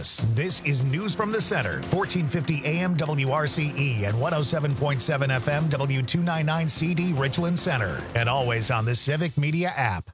news. This is News from the Center, 1450 AM WRCE and 107.7 FM W299CD Richland Center. And always on the Civic Media app.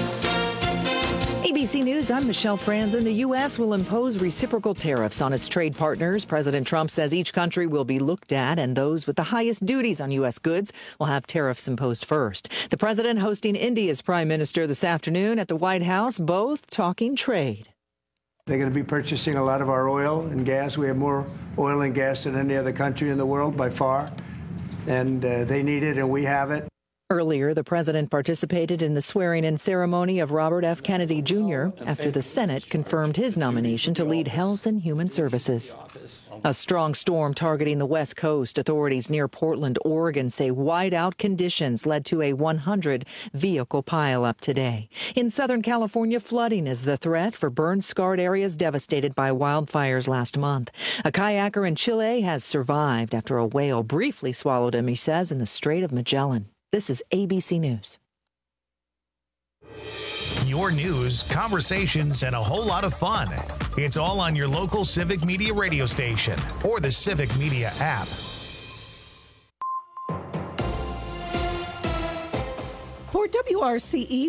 ABC News, I'm Michelle Franzen. The U.S. will impose reciprocal tariffs on its trade partners. President Trump says each country will be looked at, and those with the highest duties on U.S. goods will have tariffs imposed first. The president hosting India's prime minister this afternoon at the White House, both talking trade. They're going to be purchasing a lot of our oil and gas. We have more oil and gas than any other country in the world by far, and they need it, and we have it. Earlier, the president participated in the swearing-in ceremony of Robert F. Kennedy Jr. after the Senate confirmed his nomination to lead Health and Human Services. A strong storm targeting the West Coast. Authorities near Portland, Oregon say whiteout conditions led to a 100-vehicle pileup today. In Southern California, flooding is the threat for burn-scarred areas devastated by wildfires last month. A kayaker in Chile has survived after a whale briefly swallowed him, he says, in the Strait of Magellan. This is ABC News. Your news, conversations, and a whole lot of fun. It's all on your local Civic Media radio station or the Civic Media app. For WRCE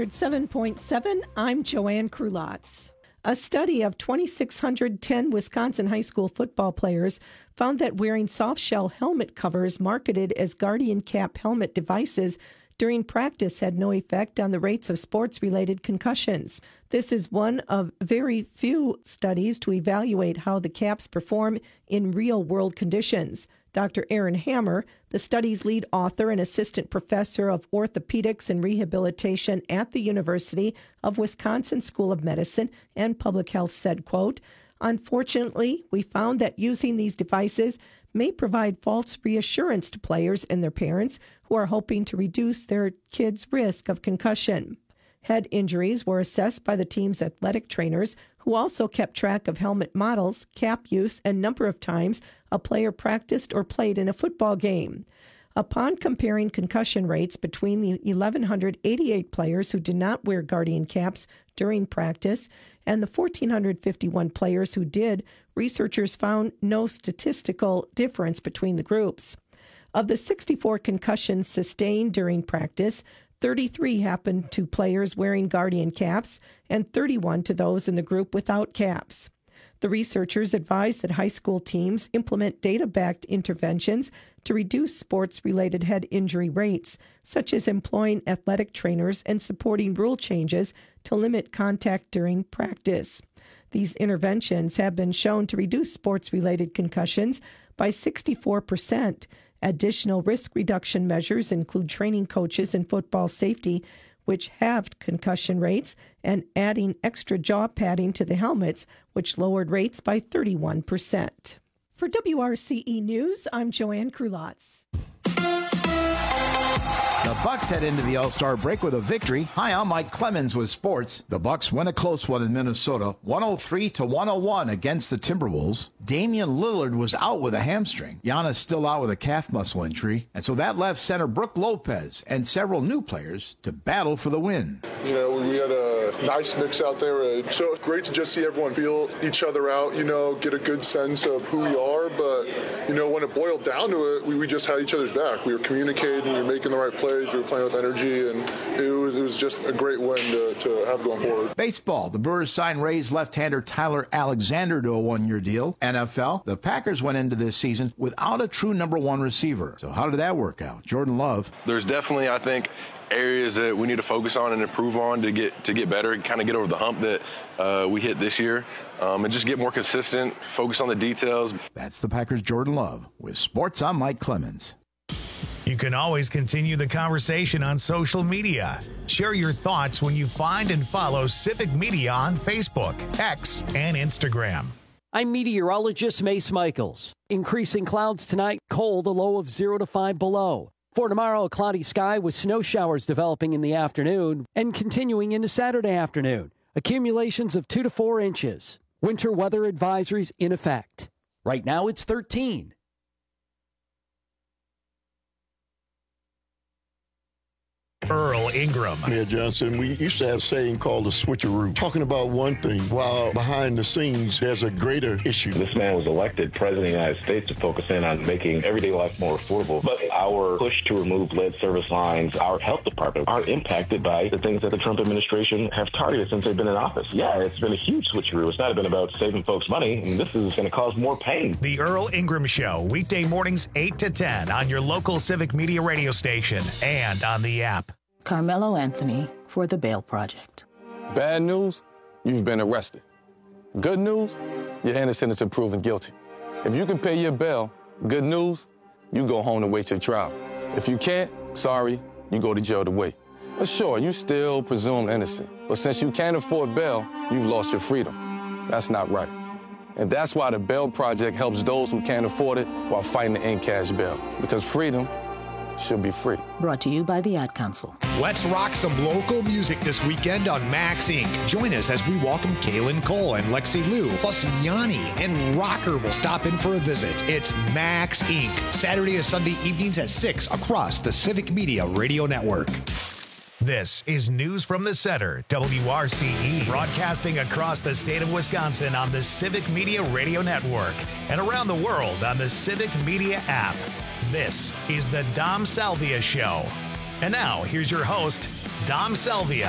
107.7, I'm Joanne Krulotz. A study of 2,610 Wisconsin high school football players found that wearing soft-shell helmet covers marketed as Guardian Cap helmet devices during practice had no effect on the rates of sports-related concussions. This is one of very few studies to evaluate how the caps perform in real-world conditions. Dr. Aaron Hammer, the study's lead author and assistant professor of orthopedics and rehabilitation at the University of Wisconsin School of Medicine and Public Health, said, quote, "Unfortunately, we found that using these devices may provide false reassurance to players and their parents who are hoping to reduce their kids' risk of concussion." Head injuries were assessed by the team's athletic trainers, who also kept track of helmet models, cap use, and number of times a player practiced or played in a football game. Upon comparing concussion rates between the 1,188 players who did not wear Guardian caps during practice and the 1,451 players who did, researchers found no statistical difference between the groups. Of the 64 concussions sustained during practice, 33 happened to players wearing Guardian caps and 31 to those in the group without caps. The researchers advised that high school teams implement data-backed interventions to reduce sports-related head injury rates, such as employing athletic trainers and supporting rule changes to limit contact during practice. These interventions have been shown to reduce sports-related concussions by 64%. Additional risk reduction measures include training coaches in football safety, which halved concussion rates, and adding extra jaw padding to the helmets, which lowered rates by 31%. For WRCE News, I'm Joanne Krulotz. The Bucks head into the All-Star break with a victory. Hi, I'm Mike Clemens with sports. The Bucks win a close one in Minnesota, 103-101 against the Timberwolves. Damian Lillard was out with a hamstring. Giannis still out with a calf muscle injury. And so that left center Brook Lopez and several new players to battle for the win. You know, we had a nice mix out there. So it's great to just see everyone feel each other out, you know, get a good sense of who we are. But, you know, when it boiled down to it, we just had each other's back. We were communicating, we were making the right plays, we were playing with energy, and it was just a great win to have going forward. Baseball, the Brewers signed Rays left-hander Tyler Alexander to a one-year deal. NFL, the Packers went into this season without a true number one receiver. So how did that work out? Jordan Love. There's definitely, I think, areas that we need to focus on and improve on to get better, kind of get over the hump that we hit this year, and just get more consistent, focus on the details. That's the Packers' Jordan Love. With sports, I'm Mike Clemens. You can always continue the conversation on social media. Share your thoughts when you find and follow Civic Media on Facebook, X, and Instagram. I'm meteorologist Mace Michaels. Increasing clouds tonight, cold, a low of 0 to 5 below. For tomorrow, a cloudy sky with snow showers developing in the afternoon and continuing into Saturday afternoon. Accumulations of 2 to 4 inches. Winter weather advisories in effect. Right now, it's 13. Earl Ingram. Mayor Johnson, we used to have a saying called the switcheroo, talking about one thing while behind the scenes there's a greater issue. This man was elected president of the United States to focus in on making everyday life more affordable. But our push to remove lead service lines, our health department, are impacted by the things that the Trump administration have targeted since they've been in office. Yeah, it's been a huge switcheroo. It's not been about saving folks money, and this is going to cause more pain. The Earl Ingram Show, weekday mornings 8 to 10 on your local Civic Media radio station and on the app. Carmelo Anthony for the Bail Project. Bad news, you've been arrested. Good news, you're innocent until proven guilty. If you can pay your bail, good news, you go home to wait your trial. If you can't, sorry, you go to jail to wait. But sure, you still presumed innocent. But since you can't afford bail, you've lost your freedom. That's not right. And that's why the Bail Project helps those who can't afford it while fighting to end cash bail. Because freedom should be free. Brought to you by the Ad Council. Let's rock some local music this weekend on Max Inc. Join us as we welcome Kaylin Cole and Lexi Liu, plus Yanni and Rocker will stop in for a visit. It's Max Inc. Saturday and Sunday evenings at 6 across the Civic Media Radio Network. This is News from the Center, WRCE, broadcasting across the state of Wisconsin on the Civic Media Radio Network and around the world on the Civic Media app. This is the Dom Salvia Show. And now, here's your host, Dom Salvia.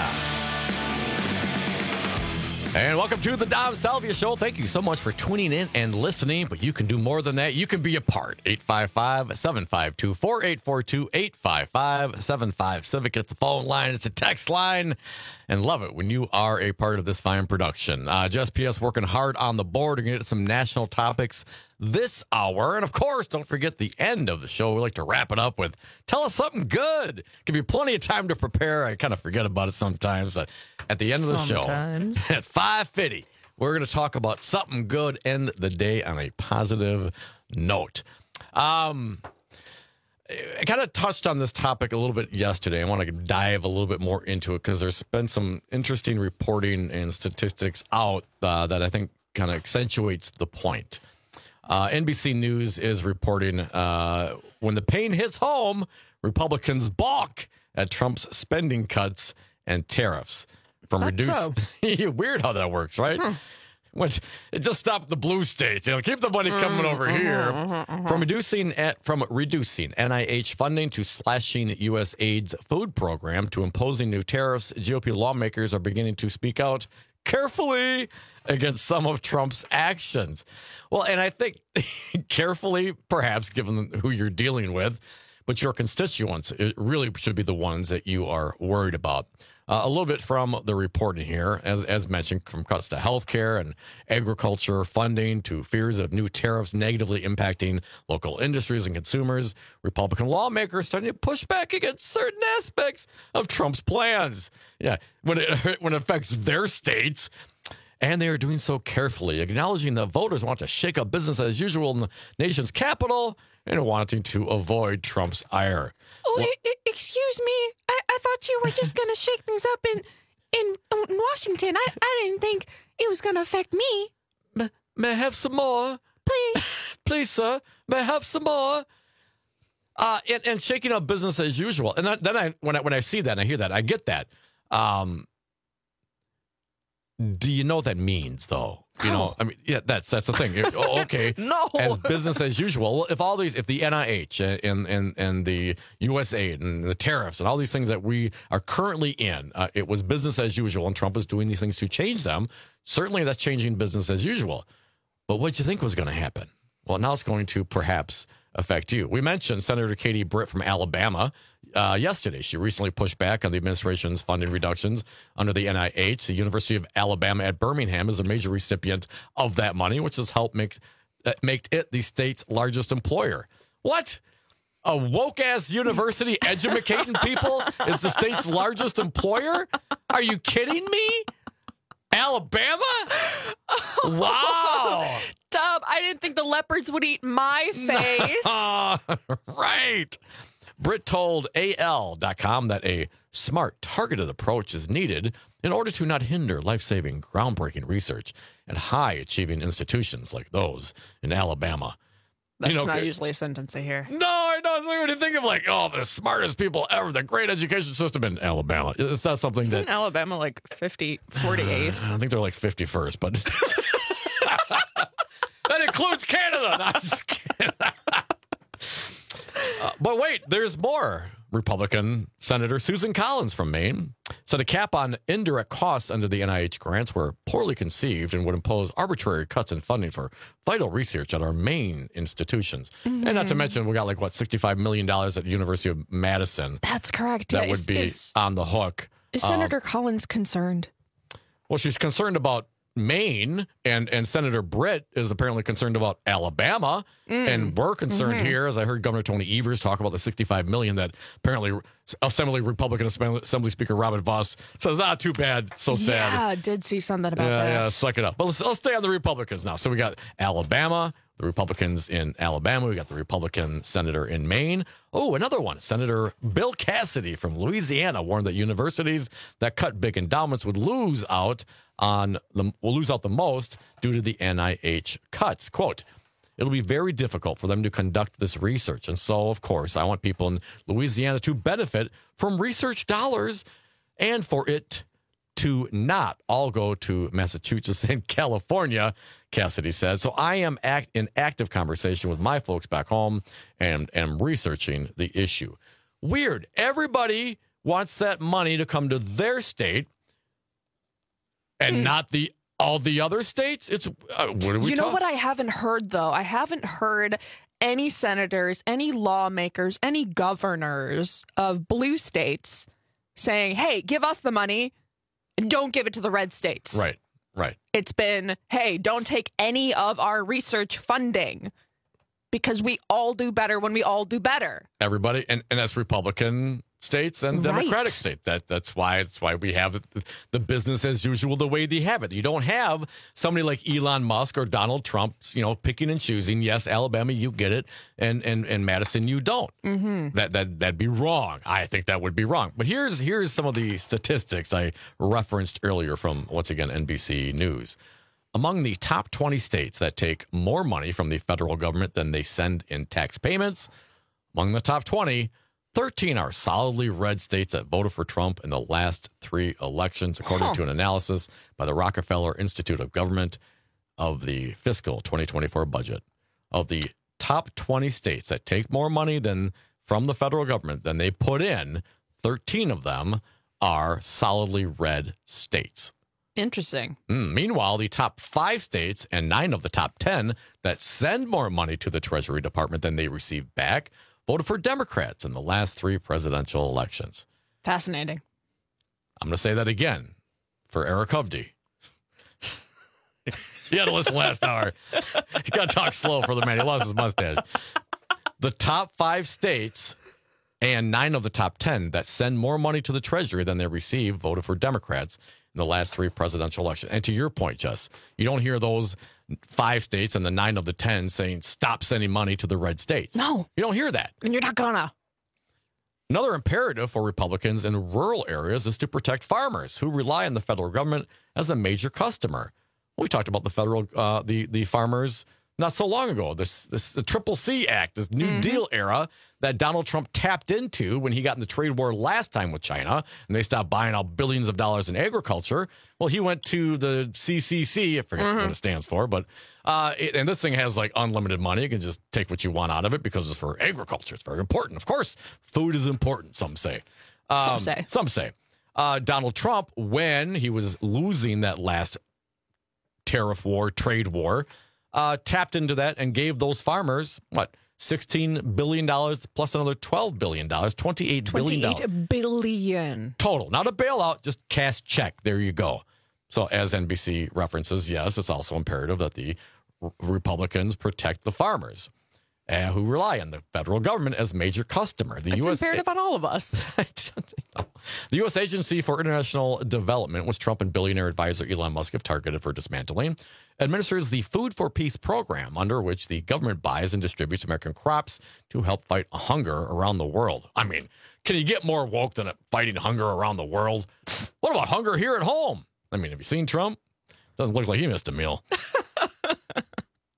And welcome to the Dom Salvia Show. Thank you so much for tuning in and listening, but you can do more than that. You can be a part. 855-752-4842, 855-75-CIVIC. It's the phone line. It's a text line. And love it when you are a part of this fine production. Just PS working hard on the board. We're going to get some national topics this hour. And, of course, don't forget the end of the show. We like to wrap it up with tell us something good. Give you plenty of time to prepare. I kind of forget about it sometimes. But at the end of the show, at 5:50, we're going to talk about something good, end the day on a positive note. I kind of touched on this topic a little bit yesterday. I want to dive a little bit more into it because there's been some interesting reporting and statistics out that I think kind of accentuates the point. NBC News is reporting when the pain hits home, Republicans balk at Trump's spending cuts and tariffs from reduced. Weird how that works, right? It just stopped the blue states. Keep the money coming over here. From reducing NIH funding to slashing USAID's food program to imposing new tariffs, GOP lawmakers are beginning to speak out carefully against some of Trump's actions. Well, and I think carefully, perhaps, given who you're dealing with, but your constituents really should be the ones that you are worried about. A little bit from the reporting here, as mentioned, from cuts to healthcare and agriculture funding to fears of new tariffs negatively impacting local industries and consumers. Republican lawmakers starting to push back against certain aspects of Trump's plans. Yeah, when it affects their states. And they are doing so carefully, acknowledging that voters want to shake up business as usual in the nation's capital and wanting to avoid Trump's ire. Oh, excuse me. I thought you were just going to shake things up in Washington. I didn't think it was going to affect me. May I have some more? Please. Please, sir. May I have some more? And shaking up business as usual. And then when I see that and I hear that, I get that. Do you know what that means, though? I mean, yeah, that's the thing. Okay, no, as business as usual. Well, if the NIH and the USAID and the tariffs and all these things that we are currently in, it was business as usual, and Trump is doing these things to change them. Certainly, that's changing business as usual. But what did you think was going to happen? Well, now it's going to perhaps affect you. We mentioned Senator Katie Britt from Alabama yesterday. She recently pushed back on the administration's funding reductions under the NIH. The University of Alabama at Birmingham is a major recipient of that money, which has helped make it the state's largest employer. What? A woke-ass university educating people is the state's largest employer? Are you kidding me? Alabama? Wow. Dub, I didn't think the leopards would eat my face. Right. Britt told AL.com that a smart, targeted approach is needed in order to not hinder life-saving, groundbreaking research at high-achieving institutions like those in Alabama. That's not usually a sentence I hear. No, I know. when you think of like, oh, the smartest people ever, the great education system in Alabama. It's not something Isn't Alabama like 48th? I think they're like 51st, but that includes Canada. No, I'm just kidding. But wait, there's more. Republican Senator Susan Collins from Maine said a cap on indirect costs under the NIH grants were poorly conceived and would impose arbitrary cuts in funding for vital research at our Maine institutions. Mm-hmm. And not to mention, we got like, what, $65 million at the University of Madison. That's correct. That would be on the hook. Is Senator Collins concerned? Well, she's concerned about Maine, and Senator Britt is apparently concerned about Alabama, and we're concerned here, as I heard Governor Tony Evers talk about the $65 million that apparently Republican Assembly Speaker Robert Voss says, too bad, so sad. Yeah, I did see something about that. Yeah, suck it up. But let's stay on the Republicans now. So we got Alabama, the Republicans in Alabama. We got the Republican senator in Maine. Oh, another one. Senator Bill Cassidy from Louisiana warned that universities that cut big endowments would lose out the most due to the NIH cuts. Quote, it'll be very difficult for them to conduct this research. And so, of course, I want people in Louisiana to benefit from research dollars and for it to not all go to Massachusetts and California, Cassidy said. So I am in active conversation with my folks back home and am researching the issue. Weird. Everybody wants that money to come to their state and not all the other states. It's what are we? You know what I haven't heard though? I haven't heard any senators, any lawmakers, any governors of blue states saying, "Hey, give us the money and don't give it to the red states." Right. It's been, "Hey, don't take any of our research funding because we all do better when we all do better." Everybody, and that's Republican states and Democratic states. That's why we have the business as usual the way they have it. You don't have somebody like Elon Musk or Donald Trump, picking and choosing. Yes, Alabama, you get it, and Madison, you don't. Mm-hmm. That'd be wrong. I think that would be wrong. But here's some of the statistics I referenced earlier from, once again, NBC News. Among the top 20 states that take more money from the federal government than they send in tax payments, among the top 20, 13 are solidly red states that voted for Trump in the last 3 elections, according to an analysis by the Rockefeller Institute of Government of the fiscal 2024 budget. Of the top 20 states that take more money from the federal government than they put in, 13 of them are solidly red states. Interesting. Meanwhile, the top 5 states and 9 of the top 10 that send more money to the Treasury Department than they receive back voted for Democrats in the last 3 presidential elections. Fascinating. I'm going to say that again for Eric Hovde. He had to listen last hour. He got to talk slow for the man. He lost his mustache. The top 5 states and 9 of the top 10 that send more money to the Treasury than they receive voted for Democrats in the last 3 presidential elections. And to your point, Jess, you don't hear those 5 states and the 9 of the 10 saying stop sending money to the red states. No. You don't hear that. And you're not gonna. Another imperative for Republicans in rural areas is to protect farmers who rely on the federal government as a major customer. We talked about the federal, the farmers not so long ago. The Triple C Act, this New Deal era that Donald Trump tapped into when he got in the trade war last time with China, and they stopped buying out billions of dollars in agriculture. Well, he went to the CCC, I forget what it stands for, but and this thing has like unlimited money. You can just take what you want out of it because it's for agriculture. It's very important. Of course, food is important, some say. Some say. Donald Trump, when he was losing that last tariff war, trade war, tapped into that and gave those farmers, $16 billion plus another $12 billion, $28 billion. $28 billion. Total. Not a bailout, just cash check. There you go. So as NBC references, yes, it's also imperative that the Republicans protect the farmers who rely on the federal government as major customer. It's imperative on all of us. The U.S. Agency for International Development, which Trump and billionaire advisor Elon Musk have targeted for dismantling, administers the Food for Peace program, under which the government buys and distributes American crops to help fight hunger around the world. I mean, can you get more woke than fighting hunger around the world? What about hunger here at home? I mean, have you seen Trump? Doesn't look like he missed a meal.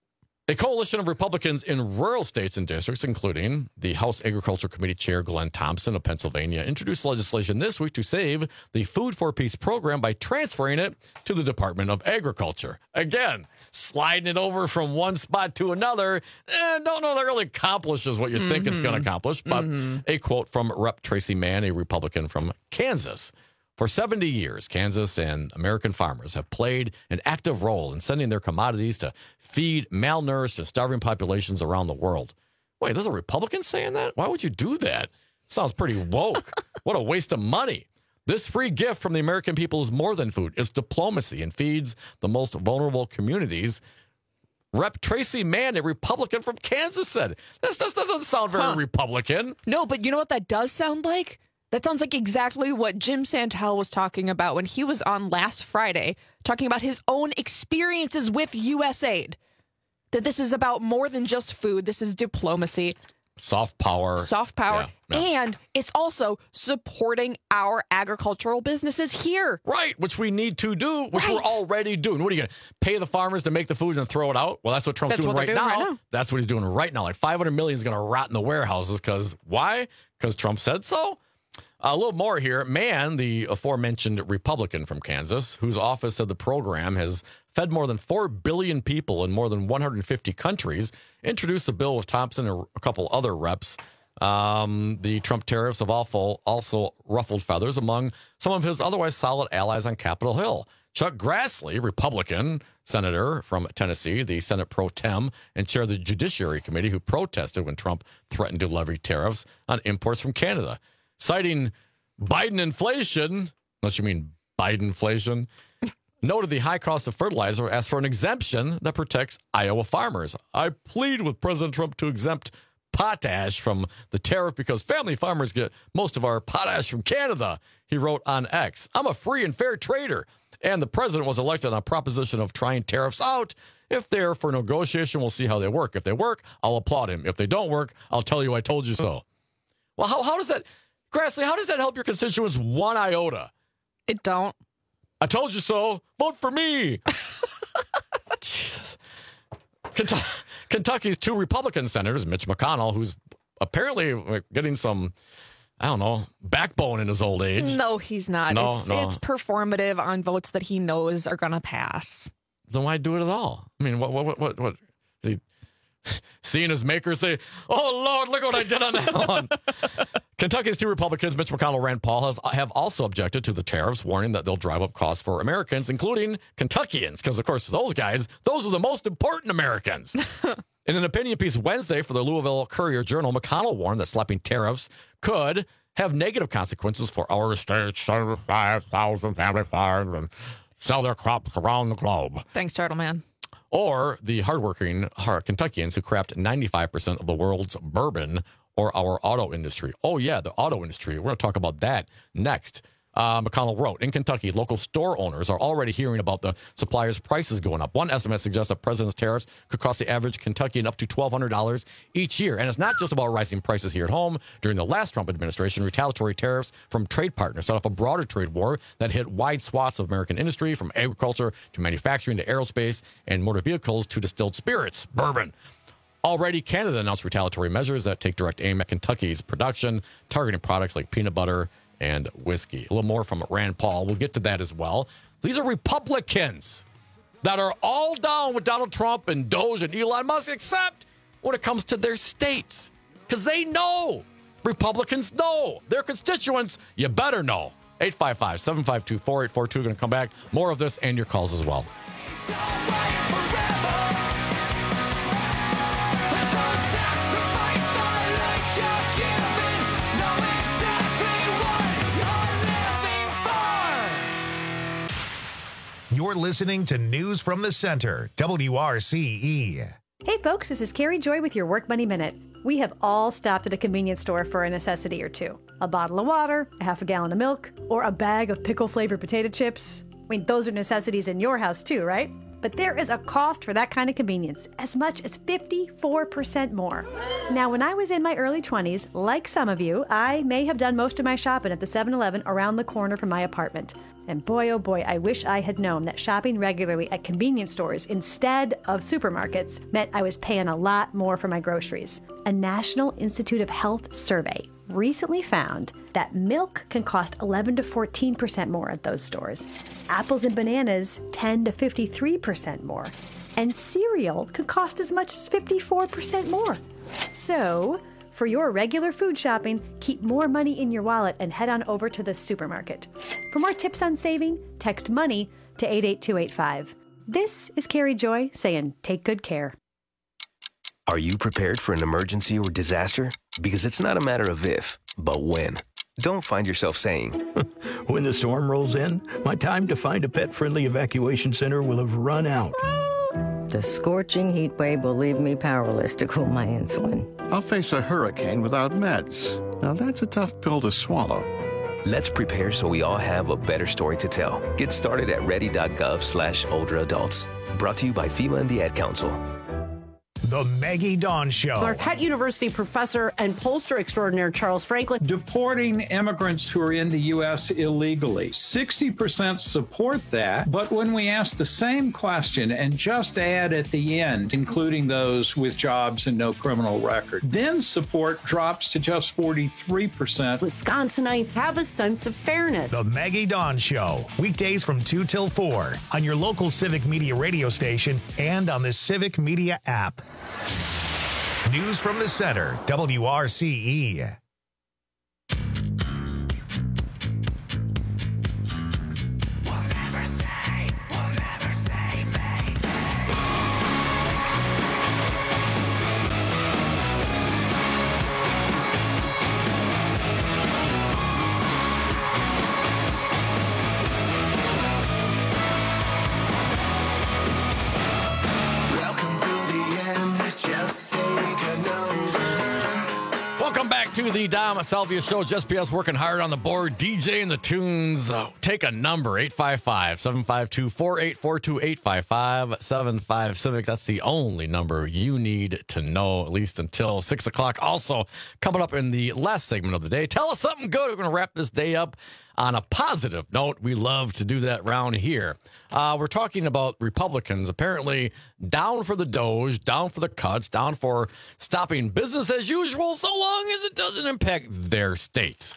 A coalition of Republicans in rural states and districts, including the House Agriculture Committee Chair Glenn Thompson of Pennsylvania, introduced legislation this week to save the Food for Peace program by transferring it to the Department of Agriculture. Again, sliding it over from one spot to another. Don't know that really accomplishes what you think it's going to accomplish. But a quote from Rep. Tracy Mann, a Republican from Kansas. For 70 years, Kansas and American farmers have played an active role in sending their commodities to feed malnourished and starving populations around the world. Wait, there's a Republican saying that? Why would you do that? Sounds pretty woke. What a waste of money. This free gift from the American people is more than food. It's diplomacy and feeds the most vulnerable communities. Rep. Tracy Mann, a Republican from Kansas, said. This doesn't sound very Republican. No, but you know what that does sound like? That sounds like exactly what Jim Santel was talking about when he was on last Friday, talking about his own experiences with USAID. That this is about more than just food. This is diplomacy. Soft power. Yeah. And it's also supporting our agricultural businesses here. Right, which we need to do, which we're already doing. What are you going to pay the farmers to make the food and throw it out? Well, that's what Trump's doing right now. That's what he's doing right now. Like $500 million is going to rot in the warehouses. Because why? Because Trump said so? A little more here. Mann, the aforementioned Republican from Kansas, whose office said the program has fed more than 4 billion people in more than 150 countries, introduced a bill with Thompson and a couple other reps. The Trump tariffs have also ruffled feathers among some of his otherwise solid allies on Capitol Hill. Chuck Grassley, Republican senator from Tennessee, the Senate pro tem, and chair of the Judiciary Committee, who protested when Trump threatened to levy tariffs on imports from Canada. Citing Biden inflation, unless you mean Bidenflation, noted the high cost of fertilizer, asked for an exemption that protects Iowa farmers. I plead with President Trump to exempt potash from the tariff because family farmers get most of our potash from Canada, he wrote on X. I'm a free and fair trader, and the president was elected on a proposition of trying tariffs out. If they're for negotiation, we'll see how they work. If they work, I'll applaud him. If they don't work, I'll tell you I told you so. Well, how does that... Grassley, how does that help your constituents one iota? It don't. I told you so. Vote for me. Jesus. Kentucky's 2 Republican senators, Mitch McConnell, who's apparently getting some, I don't know, backbone in his old age. No, he's not. No. It's performative on votes that he knows are going to pass. Then why do it at all? I mean, what? Is he seeing his maker say, oh, Lord, look what I did on that one. Kentucky's 2 Republicans, Mitch McConnell and Rand Paul, have also objected to the tariffs, warning that they'll drive up costs for Americans, including Kentuckians, because, of course, those are the most important Americans. In an opinion piece Wednesday for the Louisville Courier-Journal, McConnell warned that slapping tariffs could have negative consequences for our state's 75,000 family farms and sell their crops around the globe. Thanks, Turtle Man. Or the hardworking Kentuckians who craft 95% of the world's bourbon, or our auto industry. Oh, yeah, the auto industry. We're going to talk about that next. McConnell wrote, in Kentucky, local store owners are already hearing about the suppliers' prices going up. One estimate suggests that President's tariffs could cost the average Kentuckian up to $1,200 each year. And it's not just about rising prices here at home. During the last Trump administration, retaliatory tariffs from trade partners set off a broader trade war that hit wide swaths of American industry, from agriculture to manufacturing to aerospace and motor vehicles to distilled spirits, bourbon. Already, Canada announced retaliatory measures that take direct aim at Kentucky's production, targeting products like peanut butter and whiskey. A little more from Rand Paul. We'll get to that as well. These are Republicans that are all down with Donald Trump and Doge and Elon Musk, except when it comes to their states. Because they know. Republicans know. Their constituents, you better know. 855-752-4842. Going to come back. More of this and your calls as well. You're listening to News from the Center, WRCE. Hey folks, this is Carrie Joy with your Work Money Minute. We have all stopped at a convenience store for a necessity or two. A bottle of water, a half a gallon of milk, or a bag of pickle-flavored potato chips. I mean, those are necessities in your house too, right? But there is a cost for that kind of convenience, as much as 54% more. Now, when I was in my early 20s, like some of you, I may have done most of my shopping at the 7-Eleven around the corner from my apartment. And boy, oh boy, I wish I had known that shopping regularly at convenience stores instead of supermarkets meant I was paying a lot more for my groceries. A National Institute of Health survey recently found that milk can cost 11 to 14% more at those stores. Apples and bananas 10 to 53% more. And cereal could cost as much as 54% more. So, for your regular food shopping, keep more money in your wallet and head on over to the supermarket. For more tips on saving, text MONEY to 88285. This is Carrie Joy saying take good care. Are you prepared for an emergency or disaster? Because it's not a matter of if, but when. Don't find yourself saying, when the storm rolls in, my time to find a pet-friendly evacuation center will have run out. The scorching heat wave will leave me powerless to cool my insulin. I'll face a hurricane without meds. Now that's a tough pill to swallow. Let's prepare so we all have a better story to tell. Get started at ready.gov/older adults. Brought to you by FEMA and the Ad Council. The Maggie Dawn Show. Marquette University professor and pollster extraordinaire Charles Franklin. Deporting immigrants who are in the U.S. illegally. 60% support that, but when we ask the same question and just add at the end, including those with jobs and no criminal record, then support drops to just 43%. Wisconsinites have a sense of fairness. The Maggie Dawn Show. Weekdays from 2 till 4 on your local Civic Media radio station and on the Civic Media app. News from the Center, WRCE. Welcome back to the Dom Salvia Show. Just BS working hard on the board. DJ and the tunes. Take a number, 855-752-4842, 855-75-CIVIC. That's the only number you need to know, at least until 6 o'clock. Also, coming up in the last segment of the day, tell us something good. We're going to wrap this day up on a positive note. We love to do that round here. We're talking about Republicans apparently down for the Doge, down for the cuts, down for stopping business as usual so long as it doesn't impact their states.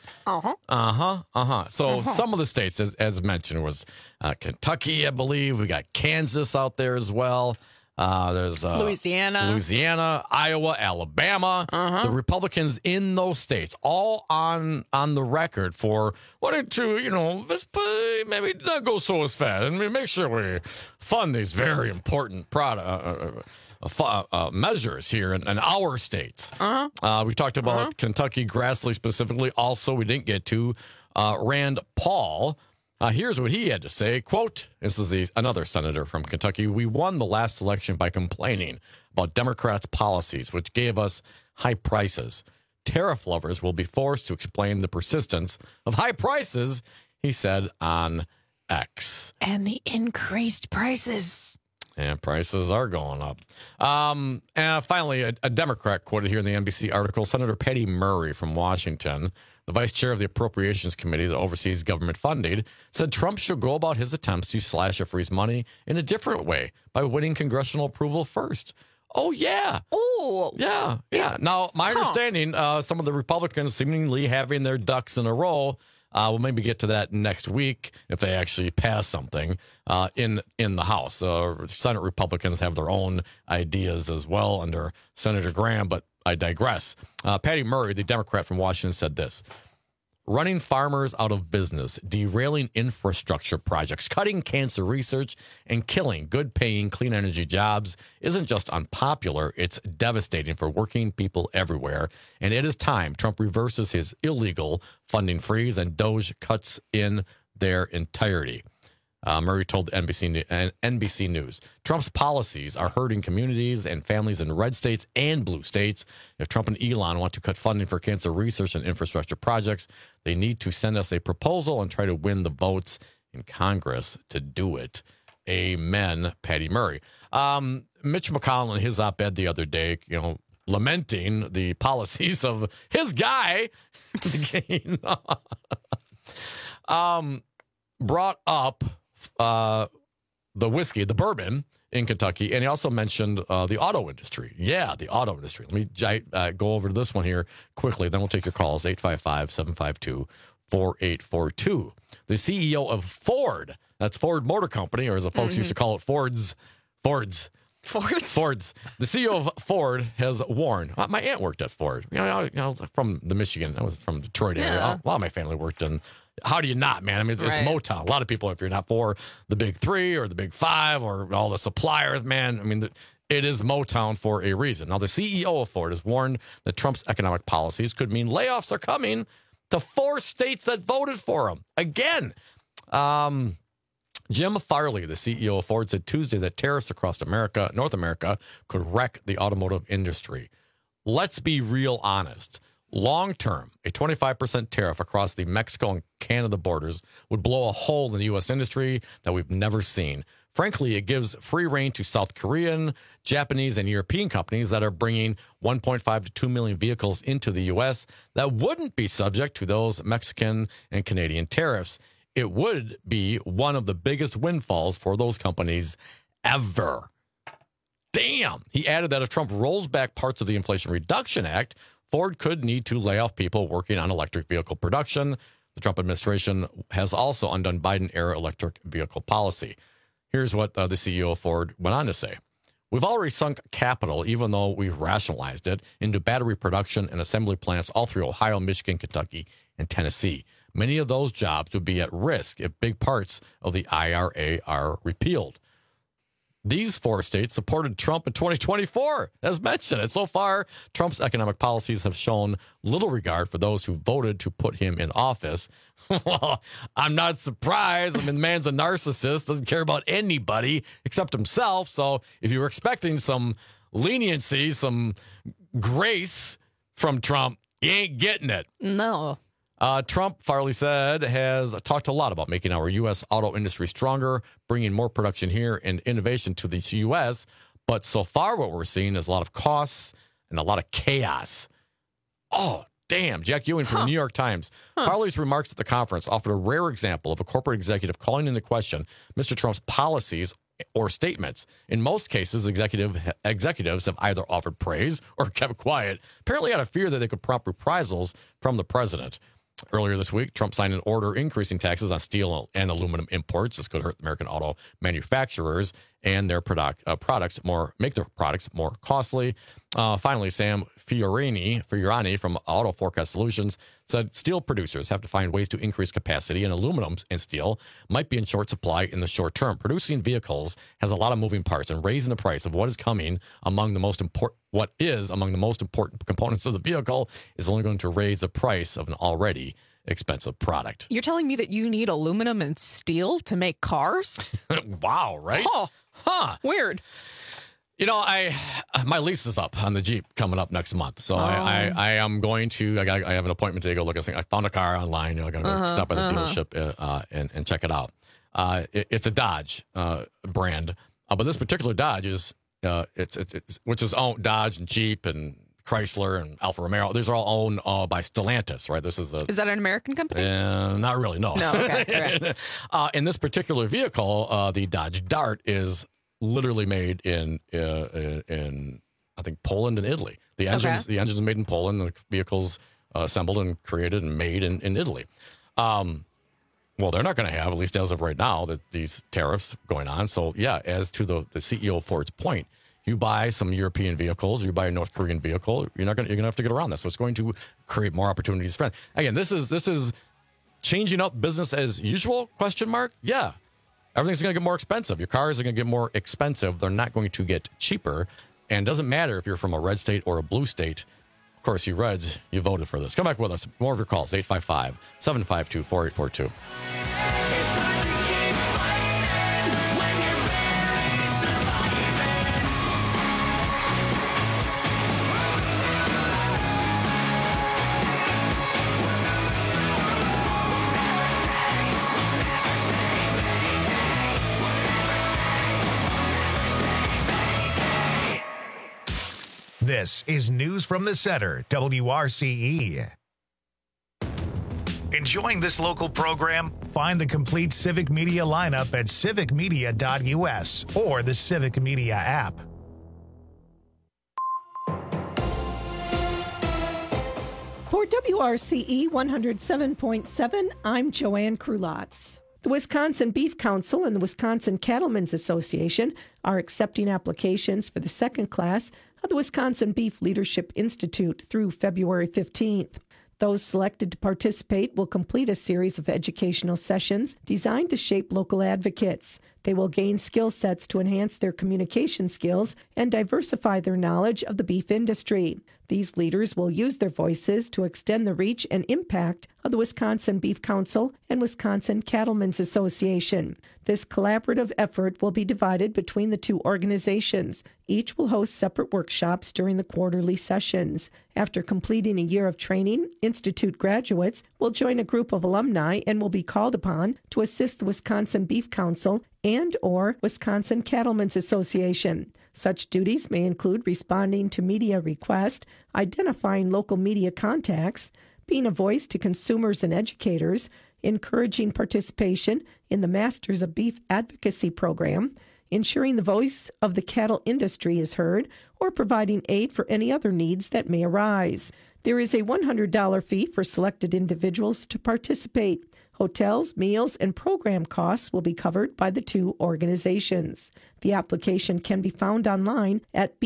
So some of the states, as mentioned, was Kentucky, I believe. We got Kansas out there as well. There's Louisiana, Iowa, Alabama. The Republicans in those states, all on the record for wanting to, let's maybe not go so as fast and make sure we fund these very important measures here in our states. We talked about Kentucky, Grassley specifically. Also, we didn't get to Rand Paul. Here's what he had to say. Quote, this is another senator from Kentucky. We won the last election by complaining about Democrats' policies, which gave us high prices. Tariff lovers will be forced to explain the persistence of high prices, he said on X. And the increased prices. And prices are going up. And finally, a Democrat quoted here in the NBC article, Senator Patty Murray from Washington, the vice chair of the Appropriations Committee that oversees government funding, said Trump should go about his attempts to slash or freeze money in a different way by winning congressional approval first. Oh, yeah. Oh. Yeah. Now, my understanding, some of the Republicans seemingly having their ducks in a row. We'll maybe get to that next week if they actually pass something in the House. Senate Republicans have their own ideas as well under Senator Graham, but I digress. Patty Murray, the Democrat from Washington, said this. Running farmers out of business, derailing infrastructure projects, cutting cancer research, and killing good-paying clean energy jobs isn't just unpopular, it's devastating for working people everywhere. And it is time Trump reverses his illegal funding freeze and Doge cuts in their entirety. Murray told NBC News, Trump's policies are hurting communities and families in red states and blue states. If Trump and Elon want to cut funding for cancer research and infrastructure projects, they need to send us a proposal and try to win the votes in Congress to do it. Amen, Patty Murray. Mitch McConnell in his op-ed the other day, lamenting the policies of his guy. brought up the whiskey, the bourbon in Kentucky, and he also mentioned the auto industry. Yeah, the auto industry. Let me go over to this one here quickly, then we'll take your calls, 855-752-4842. The CEO of Ford, that's Ford Motor Company, or as the folks used to call it, Fords. The CEO of Ford has warned. My aunt worked at Ford. You know, from the Michigan. I was from Detroit area. Yeah. A lot of my family worked in. How do you not, man? I mean, it's Motown. A lot of people, if you're not for the big three or the big five or all the suppliers, man, I mean, it is Motown for a reason. Now, the CEO of Ford has warned that Trump's economic policies could mean layoffs are coming to 4 states that voted for him. Again, Jim Farley, the CEO of Ford, said Tuesday that tariffs across North America, could wreck the automotive industry. Let's be real honest. Long term, a 25% tariff across the Mexico and Canada borders would blow a hole in the U.S. industry that we've never seen. Frankly, it gives free rein to South Korean, Japanese, and European companies that are bringing 1.5 to 2 million vehicles into the U.S. that wouldn't be subject to those Mexican and Canadian tariffs. It would be one of the biggest windfalls for those companies ever. Damn. He added that if Trump rolls back parts of the Inflation Reduction Act, Ford could need to lay off people working on electric vehicle production. The Trump administration has also undone Biden-era electric vehicle policy. Here's what the CEO of Ford went on to say. We've already sunk capital, even though we've rationalized it, into battery production and assembly plants all through Ohio, Michigan, Kentucky, and Tennessee. Many of those jobs would be at risk if big parts of the IRA are repealed. These 4 states supported Trump in 2024, as mentioned. And so far, Trump's economic policies have shown little regard for those who voted to put him in office. Well, I'm not surprised. I mean, the man's a narcissist, doesn't care about anybody except himself. So if you were expecting some leniency, some grace from Trump, you ain't getting it. No. Trump, Farley said, has talked a lot about making our U.S. auto industry stronger, bringing more production here and innovation to the U.S. But so far what we're seeing is a lot of costs and a lot of chaos. Oh, damn. Jack Ewing from the New York Times. Farley's remarks at the conference offered a rare example of a corporate executive calling into question Mr. Trump's policies or statements. In most cases, executives have either offered praise or kept quiet, apparently out of fear that they could prompt reprisals from the president. Earlier this week, Trump signed an order increasing taxes on steel and aluminum imports. This could hurt American auto manufacturers and their make their products more costly. Finally, Sam Fiorani from Auto Forecast Solutions said steel producers have to find ways to increase capacity, and aluminum and steel might be in short supply in the short term. Producing vehicles has a lot of moving parts, and raising the price of what is among the most important components of the vehicle is only going to raise the price of an already expensive product. You're telling me that you need aluminum and steel to make cars? Wow, right? Huh. Weird. You know, my lease is up on the Jeep coming up next month, so I am going to. I have an appointment to go look at something. I found a car online. I got to go stop by the dealership and check it out. It's a Dodge brand, but this particular Dodge is which is owned Dodge and Jeep and Chrysler and Alfa Romeo. These are all owned by Stellantis, right? Is that an American company? Not really, no. No, okay. In this particular vehicle, the Dodge Dart is literally made in I think Poland and Italy. The engines are made in Poland. The vehicles assembled and created and made in Italy. Well, they're not going to have, at least as of right now, these tariffs going on. So yeah, as to the CEO of Ford's point, you buy some European vehicles, you buy a North Korean vehicle, you're going to have to get around this. So it's going to create more opportunities for. Again, this is changing up business as usual? ? Yeah. Everything's going to get more expensive. Your cars are going to get more expensive. They're not going to get cheaper. And it doesn't matter if you're from a red state or a blue state. Of course, you Reds, you voted for this. Come back with us. More of your calls, 855-752-4842. This is News from the Center, WRCE. Enjoying this local program? Find the complete Civic Media lineup at civicmedia.us or the Civic Media app. For WRCE 107.7, I'm Joanne Krulotz. The Wisconsin Beef Council and the Wisconsin Cattlemen's Association are accepting applications for the second class of the Wisconsin Beef Leadership Institute through February 15th. Those selected to participate will complete a series of educational sessions designed to shape local advocates. They will gain skill sets to enhance their communication skills and diversify their knowledge of the beef industry. These leaders will use their voices to extend the reach and impact of the Wisconsin Beef Council and Wisconsin Cattlemen's Association. This collaborative effort will be divided between the two organizations. Each will host separate workshops during the quarterly sessions. After completing a year of training, Institute graduates will join a group of alumni and will be called upon to assist the Wisconsin Beef Council and or Wisconsin Cattlemen's Association. Such duties may include responding to media requests, identifying local media contacts, being a voice to consumers and educators, encouraging participation in the Masters of Beef Advocacy program, ensuring the voice of the cattle industry is heard, or providing aid for any other needs that may arise. There is a $100 fee for selected individuals to participate. Hotels, meals, and program costs will be covered by the two organizations. The application can be found online at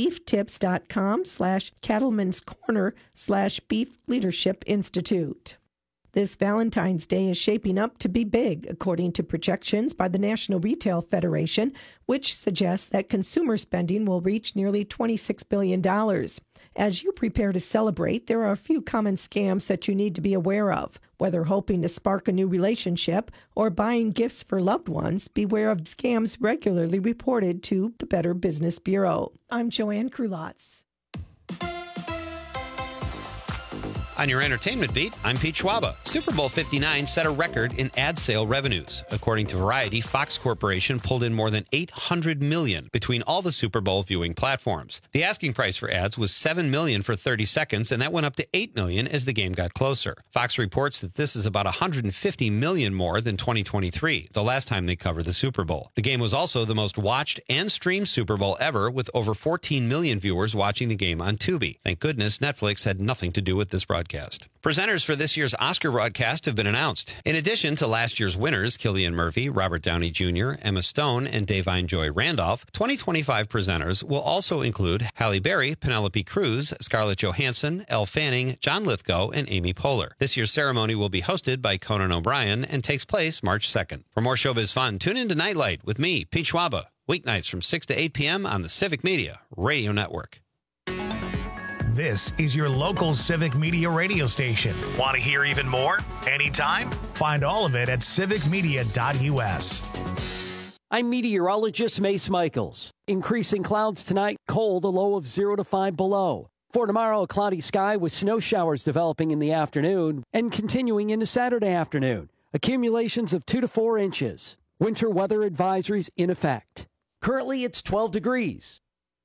beeftips.com/cattlemen's-corner/Beef Leadership Institute. This Valentine's Day is shaping up to be big, according to projections by the National Retail Federation, which suggests that consumer spending will reach nearly $26 billion. As you prepare to celebrate, there are a few common scams that you need to be aware of. Whether hoping to spark a new relationship or buying gifts for loved ones, beware of scams regularly reported to the Better Business Bureau. I'm Joanne Krulotz. On your entertainment beat, I'm Pete Schwaba. Super Bowl 59 set a record in ad sale revenues. According to Variety, Fox Corporation pulled in more than $800 million between all the Super Bowl viewing platforms. The asking price for ads was $7 million for 30 seconds, and that went up to $8 million as the game got closer. Fox reports that this is about $150 million more than 2023, the last time they covered the Super Bowl. The game was also the most watched and streamed Super Bowl ever, with over 14 million viewers watching the game on Tubi. Thank goodness Netflix had nothing to do with this broadcast. Presenters for this year's Oscar broadcast have been announced. In addition to last year's winners, Cillian Murphy, Robert Downey Jr., Emma Stone, and Da'Vine Joy Randolph, 2025 presenters will also include Halle Berry, Penelope Cruz, Scarlett Johansson, Elle Fanning, John Lithgow, and Amy Poehler. This year's ceremony will be hosted by Conan O'Brien and takes place March 2nd. For more showbiz fun, tune in to Nightlight with me, Pete Schwaba, weeknights from 6 to 8 p.m. on the Civic Media Radio Network. This is your local Civic Media radio station. Want to hear even more? Anytime? Find all of it at civicmedia.us. I'm meteorologist Mace Michaels. Increasing clouds tonight, cold, a low of 0 to 5 below. For tomorrow, a cloudy sky with snow showers developing in the afternoon and continuing into Saturday afternoon. Accumulations of 2 to 4 inches. Winter weather advisories in effect. Currently, it's 12 degrees.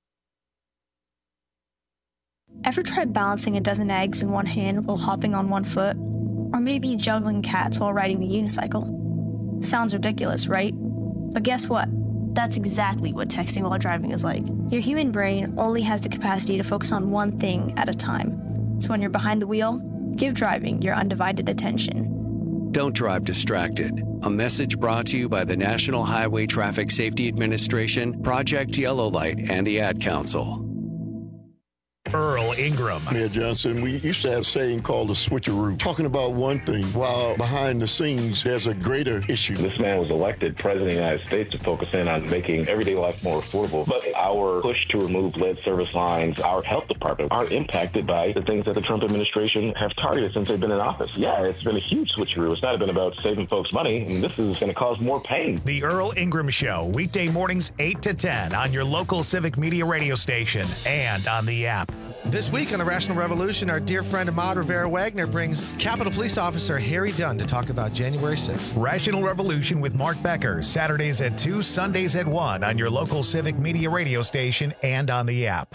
Ever tried balancing a dozen eggs in one hand while hopping on one foot? Or maybe juggling cats while riding a unicycle? Sounds ridiculous, right? But guess what? That's exactly what texting while driving is like. Your human brain only has the capacity to focus on one thing at a time. So when you're behind the wheel, give driving your undivided attention. Don't drive distracted. A message brought to you by the National Highway Traffic Safety Administration, Project Yellow Light, and the Ad Council. Earl Ingram. Mayor Johnson, we used to have a saying called the switcheroo, talking about one thing while behind the scenes there's a greater issue. This man was elected president of the United States to focus in on making everyday life more affordable. But our push to remove lead service lines, our health department, are impacted by the things that the Trump administration have targeted since they've been in office. Yeah, it's been a huge switcheroo. It's not been about saving folks money, and this is going to cause more pain. The Earl Ingram Show, weekday mornings 8 to 10 on your local Civic Media radio station and on the app. This week on the Rational Revolution, our dear friend Ahmad Rivera-Wagner brings Capitol Police Officer Harry Dunn to talk about January 6th. Rational Revolution with Mark Becker, Saturdays at 2, Sundays at 1 on your local Civic Media radio station and on the app.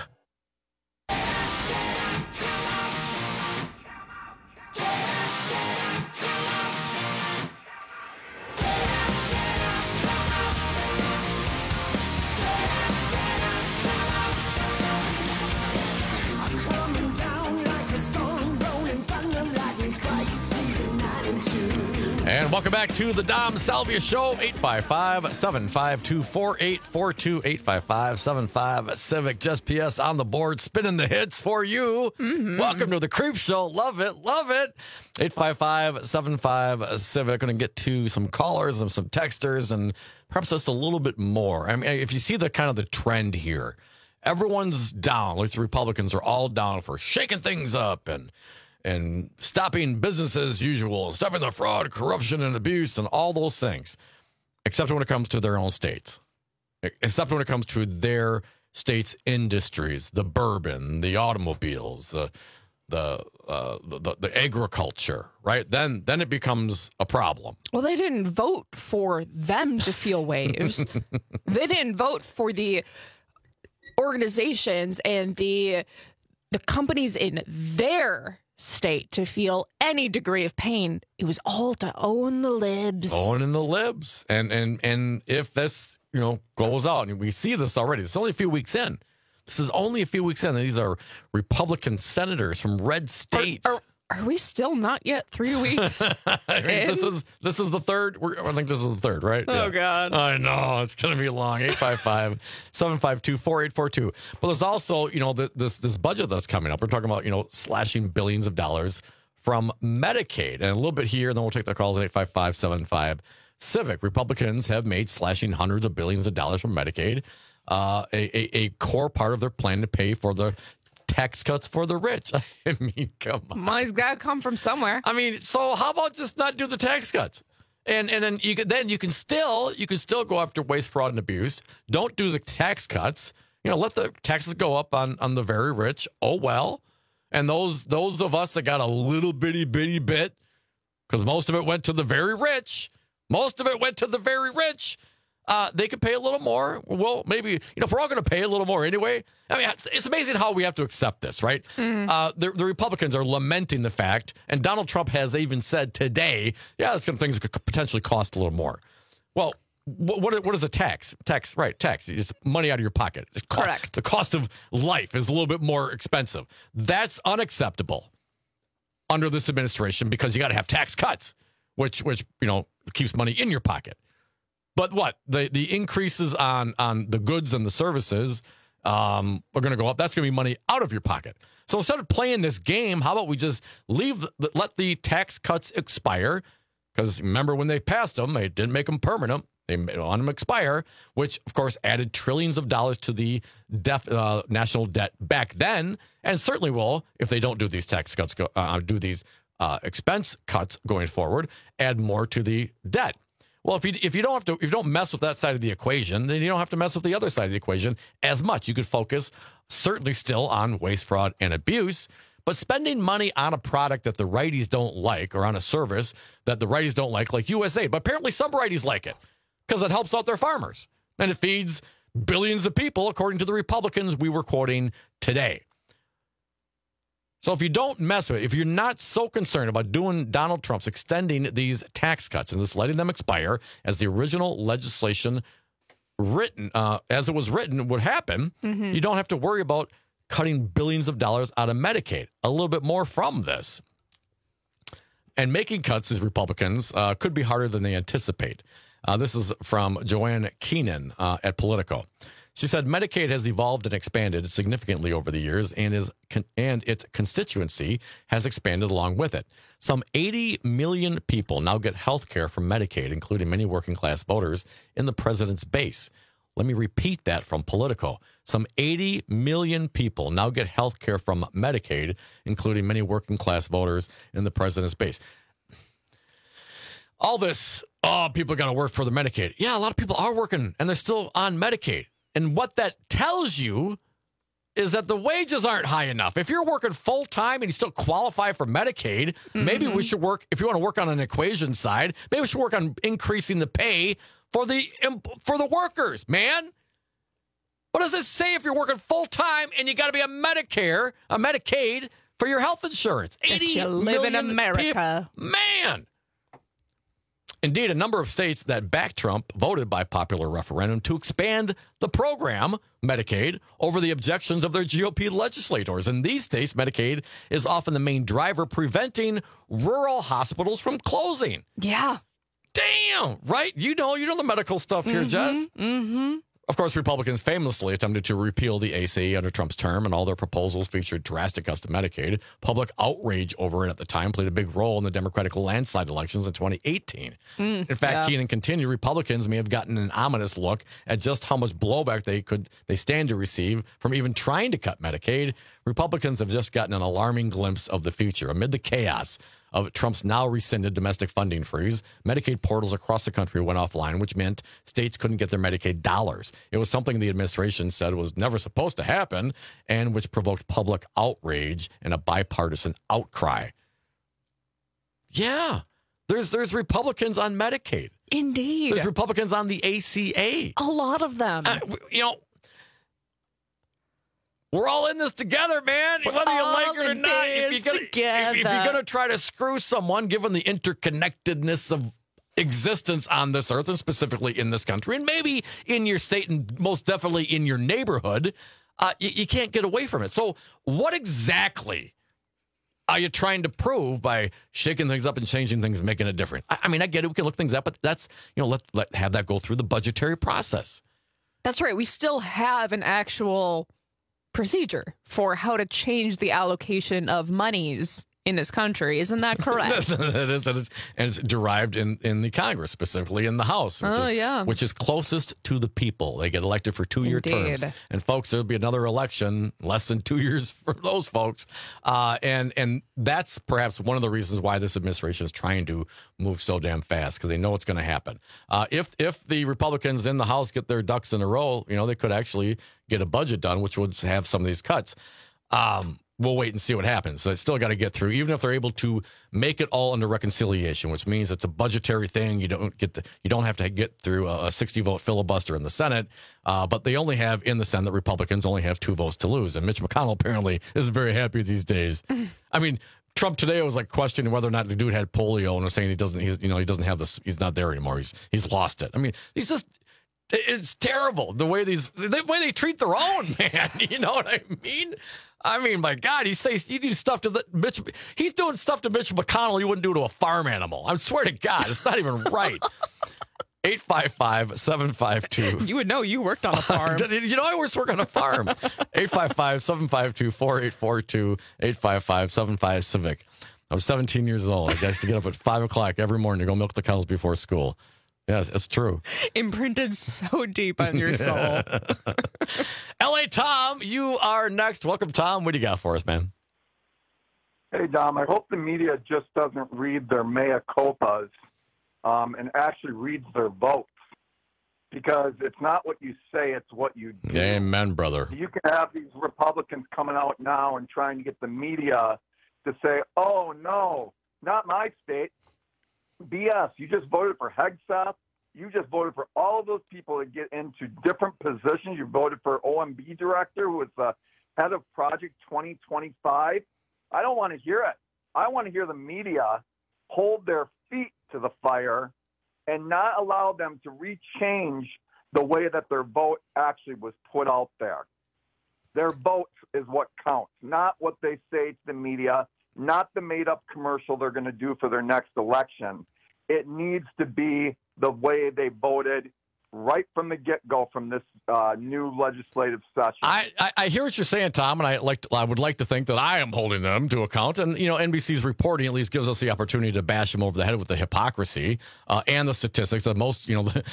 And welcome back to the Dom Salvia Show, 855-752-4842, 855-75-CIVIC. Just PS on the board, spinning the hits for you. Mm-hmm. Welcome to the Creep Show. Love it, love it. 855-75-CIVIC. Going to get to some callers and some texters and perhaps just a little bit more. I mean, if you see the kind of the trend here, everyone's down. Like the Republicans are all down for shaking things up and stopping business as usual, stopping the fraud, corruption, and abuse, and all those things, except when it comes to their own states, except when it comes to their states' industries, the bourbon, the automobiles, the agriculture, right? Then it becomes a problem. Well, they didn't vote for them to feel waves. They didn't vote for the organizations and the companies in their state to feel any degree of pain. It was all to own the libs. Owning the libs. And if this, goes out, and we see this already, it's only a few weeks in. This is only a few weeks in, and these are Republican senators from red states. Are we still not yet 3 weeks? I mean, this is the third. I think this is the third, right? Oh, yeah. God. I know. It's going to be long. 855-752-4842. But there's also, this budget that's coming up. We're talking about, slashing billions of dollars from Medicaid. And a little bit here, and then we'll take the calls at 855-75-CIVIC. Republicans have made slashing hundreds of billions of dollars from Medicaid a core part of their plan to pay for the tax cuts for the rich. I mean, come on. Money's got to come from somewhere. I mean, so how about just not do the tax cuts? And then you can still go after waste, fraud, and abuse. Don't do the tax cuts. Let the taxes go up on the very rich. Oh well. And those of us that got a little bitty bit, because most of it went to the very rich. They could pay a little more. Well, maybe, if we're all going to pay a little more anyway. I mean, it's amazing how we have to accept this, right? Mm. The Republicans are lamenting the fact, and Donald Trump has even said today, things could potentially cost a little more. Well, what is a tax? Tax. It's money out of your pocket. Correct. The cost of life is a little bit more expensive. That's unacceptable under this administration because you got to have tax cuts, which keeps money in your pocket. But what? The increases on the goods and the services are going to go up. That's going to be money out of your pocket. So instead of playing this game, how about we just let the tax cuts expire? Because remember when they passed them, they didn't make them permanent. They let them expire, which, of course, added trillions of dollars to the national debt back then, and certainly will, if they don't do these tax cuts, do these expense cuts going forward, add more to the debt. Well, if you don't mess with that side of the equation, then you don't have to mess with the other side of the equation as much. You could focus certainly still on waste, fraud, and abuse, but spending money on a product that the righties don't like or on a service that the righties don't like USAID. But apparently some righties like it because it helps out their farmers and it feeds billions of people, according to the Republicans we were quoting today. So if you don't mess with it, if you're not so concerned about doing Donald Trump's extending these tax cuts and just letting them expire as the original legislation written, as it was written, would happen, you don't have to worry about cutting billions of dollars out of Medicaid. A little bit more from this. And making cuts as Republicans could be harder than they anticipate. This is from Joanne Keenan at Politico. She said Medicaid has evolved and expanded significantly over the years, and its constituency has expanded along with it. Some 80 million people now get health care from Medicaid, including many working-class voters in the president's base. Let me repeat that from Politico. Some 80 million people now get health care from Medicaid, including many working-class voters in the president's base. All this, people are going to work for the Medicaid. Yeah, a lot of people are working, and they're still on Medicaid. And what that tells you is that the wages aren't high enough. If you're working full-time and you still qualify for Medicaid, maybe we should work, if you want to work on an equation side, maybe we should work on increasing the pay for the workers, man. What does it say if you're working full-time and you got to be a Medicaid for your health insurance? 80 you live in America. Man. Indeed, a number of states that backed Trump voted by popular referendum to expand the program, Medicaid, over the objections of their GOP legislators. In these states, Medicaid is often the main driver preventing rural hospitals from closing. Yeah. Damn, right? You know the medical stuff here, Jess. Mm-hmm. Of course, Republicans famously attempted to repeal the ACA under Trump's term, and all their proposals featured drastic cuts to Medicaid. Public outrage over it at the time played a big role in the Democratic landslide elections in 2018. In fact, Keenan continued, Republicans may have gotten an ominous look at just how much blowback they stand to receive from even trying to cut Medicaid. Republicans have just gotten an alarming glimpse of the future. Amid the chaos of Trump's now rescinded domestic funding freeze, Medicaid portals across the country went offline, which meant states couldn't get their Medicaid dollars. It was something the administration said was never supposed to happen, and which provoked public outrage and a bipartisan outcry. Yeah, there's Republicans on Medicaid. Indeed. There's Republicans on the ACA. A lot of them. We're all in this together, man. Whether you like it or not, if you're going to try to screw someone, given the interconnectedness of existence on this earth, and specifically in this country, and maybe in your state, and most definitely in your neighborhood, you can't get away from it. So what exactly are you trying to prove by shaking things up and changing things and making it different? I mean, I get it. We can look things up, but that's, let have that go through the budgetary process. That's right. We still have an actual procedure for how to change the allocation of monies in this country. Isn't that correct? It is, and it's derived in the Congress, specifically in the House, which is closest to the people. They get elected for 2-year terms. And folks, there'll be another election, less than 2 years for those folks. And that's perhaps one of the reasons why this administration is trying to move so damn fast, because they know what's going to happen. If the Republicans in the House get their ducks in a row, they could actually get a budget done, which would have some of these cuts. We'll wait and see what happens. So it's still got to get through, even if they're able to make it all under reconciliation, which means it's a budgetary thing. You don't have to get through a 60-vote filibuster in the Senate, but they only have in the Senate, Republicans only have 2 votes to lose, and Mitch McConnell apparently is very happy these days. I mean, Trump today was like questioning whether or not the dude had polio and was saying he doesn't have this. He's not there anymore. He's lost it. I mean, it's terrible the way they treat their own, man. You know what I mean? I mean, my God, he do stuff to Mitch. He's doing stuff to Mitch McConnell he wouldn't do to a farm animal. I swear to God, it's not even right. 855-752. You would know. You worked on a farm. I was working on a farm. 855-752-4842. 855-75-CIVIC. I was 17 years old. I used to get up at 5 o'clock every morning to go milk the cows before school. Yes, it's true. Imprinted so deep on your soul. L.A. Tom, you are next. Welcome, Tom. What do you got for us, man? Hey, Dom. I hope the media just doesn't read their mea culpas and actually reads their votes, because it's not what you say, it's what you do. Amen, brother. You can have these Republicans coming out now and trying to get the media to say, oh, no, not my state. BS. You just voted for Hegseth. You just voted for all of those people that get into different positions. You voted for OMB director, who was the head of Project 2025. I don't want to hear it. I want to hear the media hold their feet to the fire and not allow them to rechange the way that their vote actually was put out there. Their vote is what counts, not what they say to the media, not the made-up commercial they're going to do for their next election. It needs to be the way they voted right from the get-go from this new legislative session. I hear what you're saying, Tom, and I would like to think that I am holding them to account. And, NBC's reporting at least gives us the opportunity to bash them over the head with the hypocrisy and the statistics that most,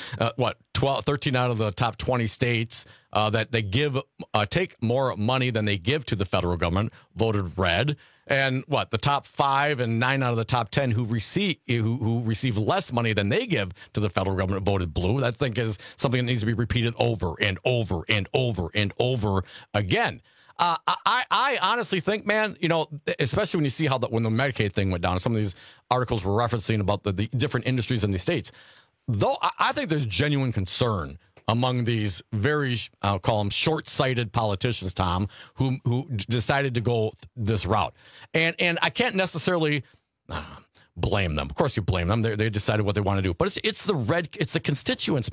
13 out of the top 20 states that they take more money than they give to the federal government voted red. And the top 5 and 9 out of the top 10 who receive less money than they give to the federal government voted blue. That, I think, is something that needs to be repeated over and over and over and over again. I honestly think, man, especially when you see when the Medicaid thing went down, some of these articles were referencing about the different industries in the states. Though I think there's genuine concern among these very, I'll call them short-sighted politicians, Tom, who decided to go this route. And I can't necessarily blame them. Of course you blame them. They decided what they want to do. But it's the constituents, man.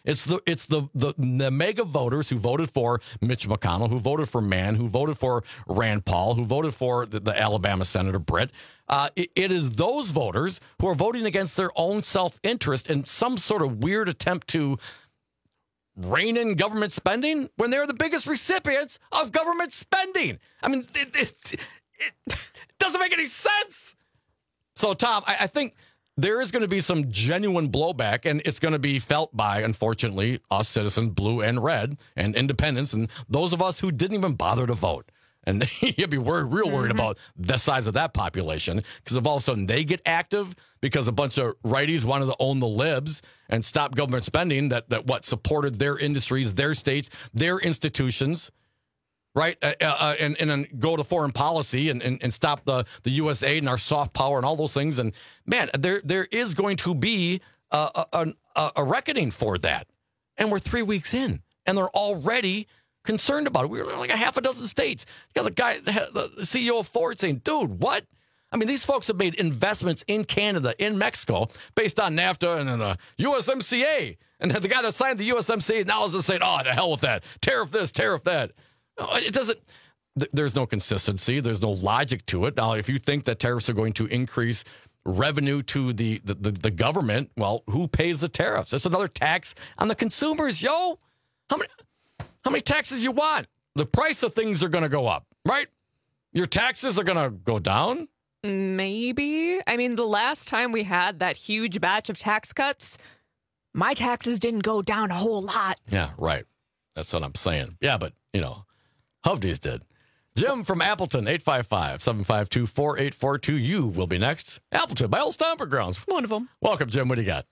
It's the mega voters who voted for Mitch McConnell, who voted for Mann, who voted for Rand Paul, who voted for the Alabama Senator Britt. It is those voters who are voting against their own self-interest in some sort of weird attempt to rein in government spending when they're the biggest recipients of government spending. I mean, it doesn't make any sense. So, Tom, I think there is going to be some genuine blowback, and it's going to be felt by, unfortunately, us citizens, blue and red, and independents, and those of us who didn't even bother to vote. And you'd be real worried about the size of that population, because if all of a sudden they get active because a bunch of righties wanted to own the libs and stop government spending that supported their industries, their states, their institutions, right? And then go to foreign policy and stop the U.S. aid and our soft power and all those things. And man, there is going to be a reckoning for that. And we're 3 weeks in, and they're already concerned about it. We were like a half a dozen states. You got the guy, the CEO of Ford saying, dude, what? I mean, these folks have made investments in Canada, in Mexico, based on NAFTA and then the USMCA. And the guy that signed the USMCA now is just saying, oh, to hell with that. Tariff this, tariff that. It doesn't, there's no consistency. There's no logic to it. Now, if you think that tariffs are going to increase revenue to the government, well, who pays the tariffs? It's another tax on the consumers, yo. How many taxes you want? The price of things are going to go up, right? Your taxes are going to go down? Maybe. I mean, the last time we had that huge batch of tax cuts, my taxes didn't go down a whole lot. Yeah, right. That's what I'm saying. Yeah, but, Hovde's did. Jim from Appleton, 855-752-4842. You will be next. Appleton, my old stomping grounds. One of them. Welcome, Jim. What do you got?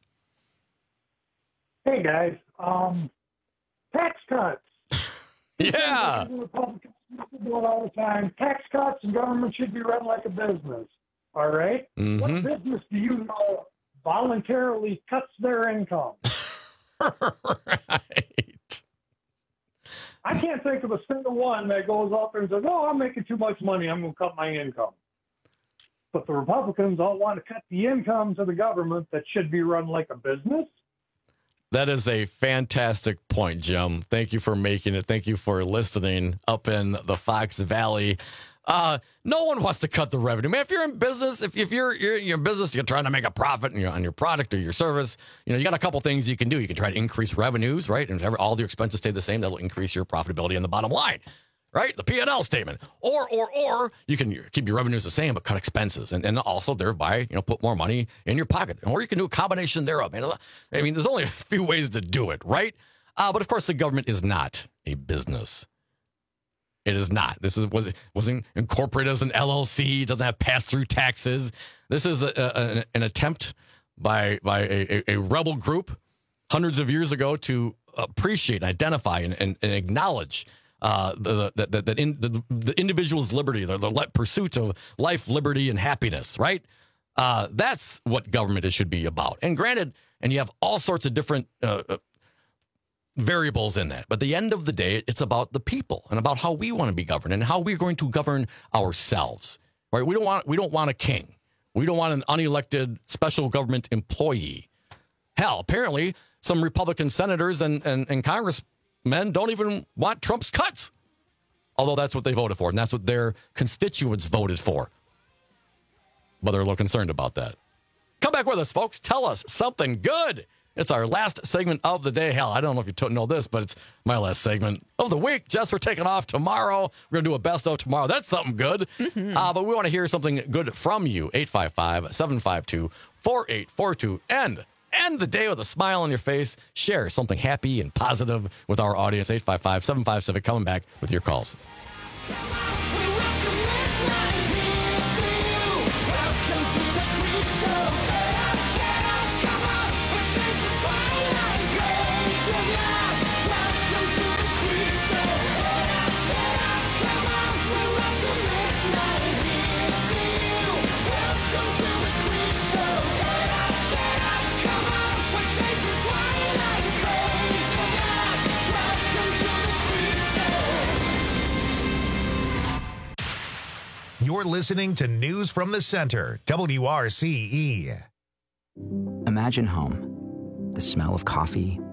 Hey, guys. Tax cuts. Yeah. Republicans do it all the time. Tax cuts and government should be run like a business. All right? Mm-hmm. What business do you know voluntarily cuts their income? Right. I can't think of a single one that goes up and says, oh, I'm making too much money, I'm going to cut my income. But the Republicans all want to cut the incomes of the government that should be run like a business. That is a fantastic point, Jim. Thank you for making it. Thank you for listening up in the Fox Valley. No one wants to cut the revenue. Man, if you're in business, if you're in business, you're trying to make a profit on your product or your service, you got a couple things you can do. You can try to increase revenues, right? And if all your expenses stay the same, that'll increase your profitability on the bottom line, right? The P&L statement. Or you can keep your revenues the same, but cut expenses and also thereby, put more money in your pocket. Or you can do a combination thereof. I mean, there's only a few ways to do it, right? But of course, the government is not a business. It is not. This wasn't incorporated as an LLC. It doesn't have pass-through taxes. This is an attempt by a rebel group hundreds of years ago to appreciate, identify, and acknowledge the individual's liberty, the pursuit of life, liberty, and happiness, right? That's what government should be about. And granted, and you have all sorts of different variables in that. But at the end of the day, it's about the people and about how we want to be governed and how we're going to govern ourselves, right? We don't want a king. We don't want an unelected special government employee. Hell, apparently some Republican senators and congressmen don't even want Trump's cuts, although that's what they voted for, and that's what their constituents voted for. But they're a little concerned about that. Come back with us, folks. Tell us something good. It's our last segment of the day. Hell, I don't know if you know this, but it's my last segment of the week. Jess, we're taking off tomorrow. We're going to do a best of tomorrow. That's something good. Mm-hmm. But we want to hear something good from you. 855-752-4842. End the day with a smile on your face. Share something happy and positive with our audience. 855-757. Coming back with your calls. You're listening to News from the Center, WRCE. Imagine home. The smell of coffee,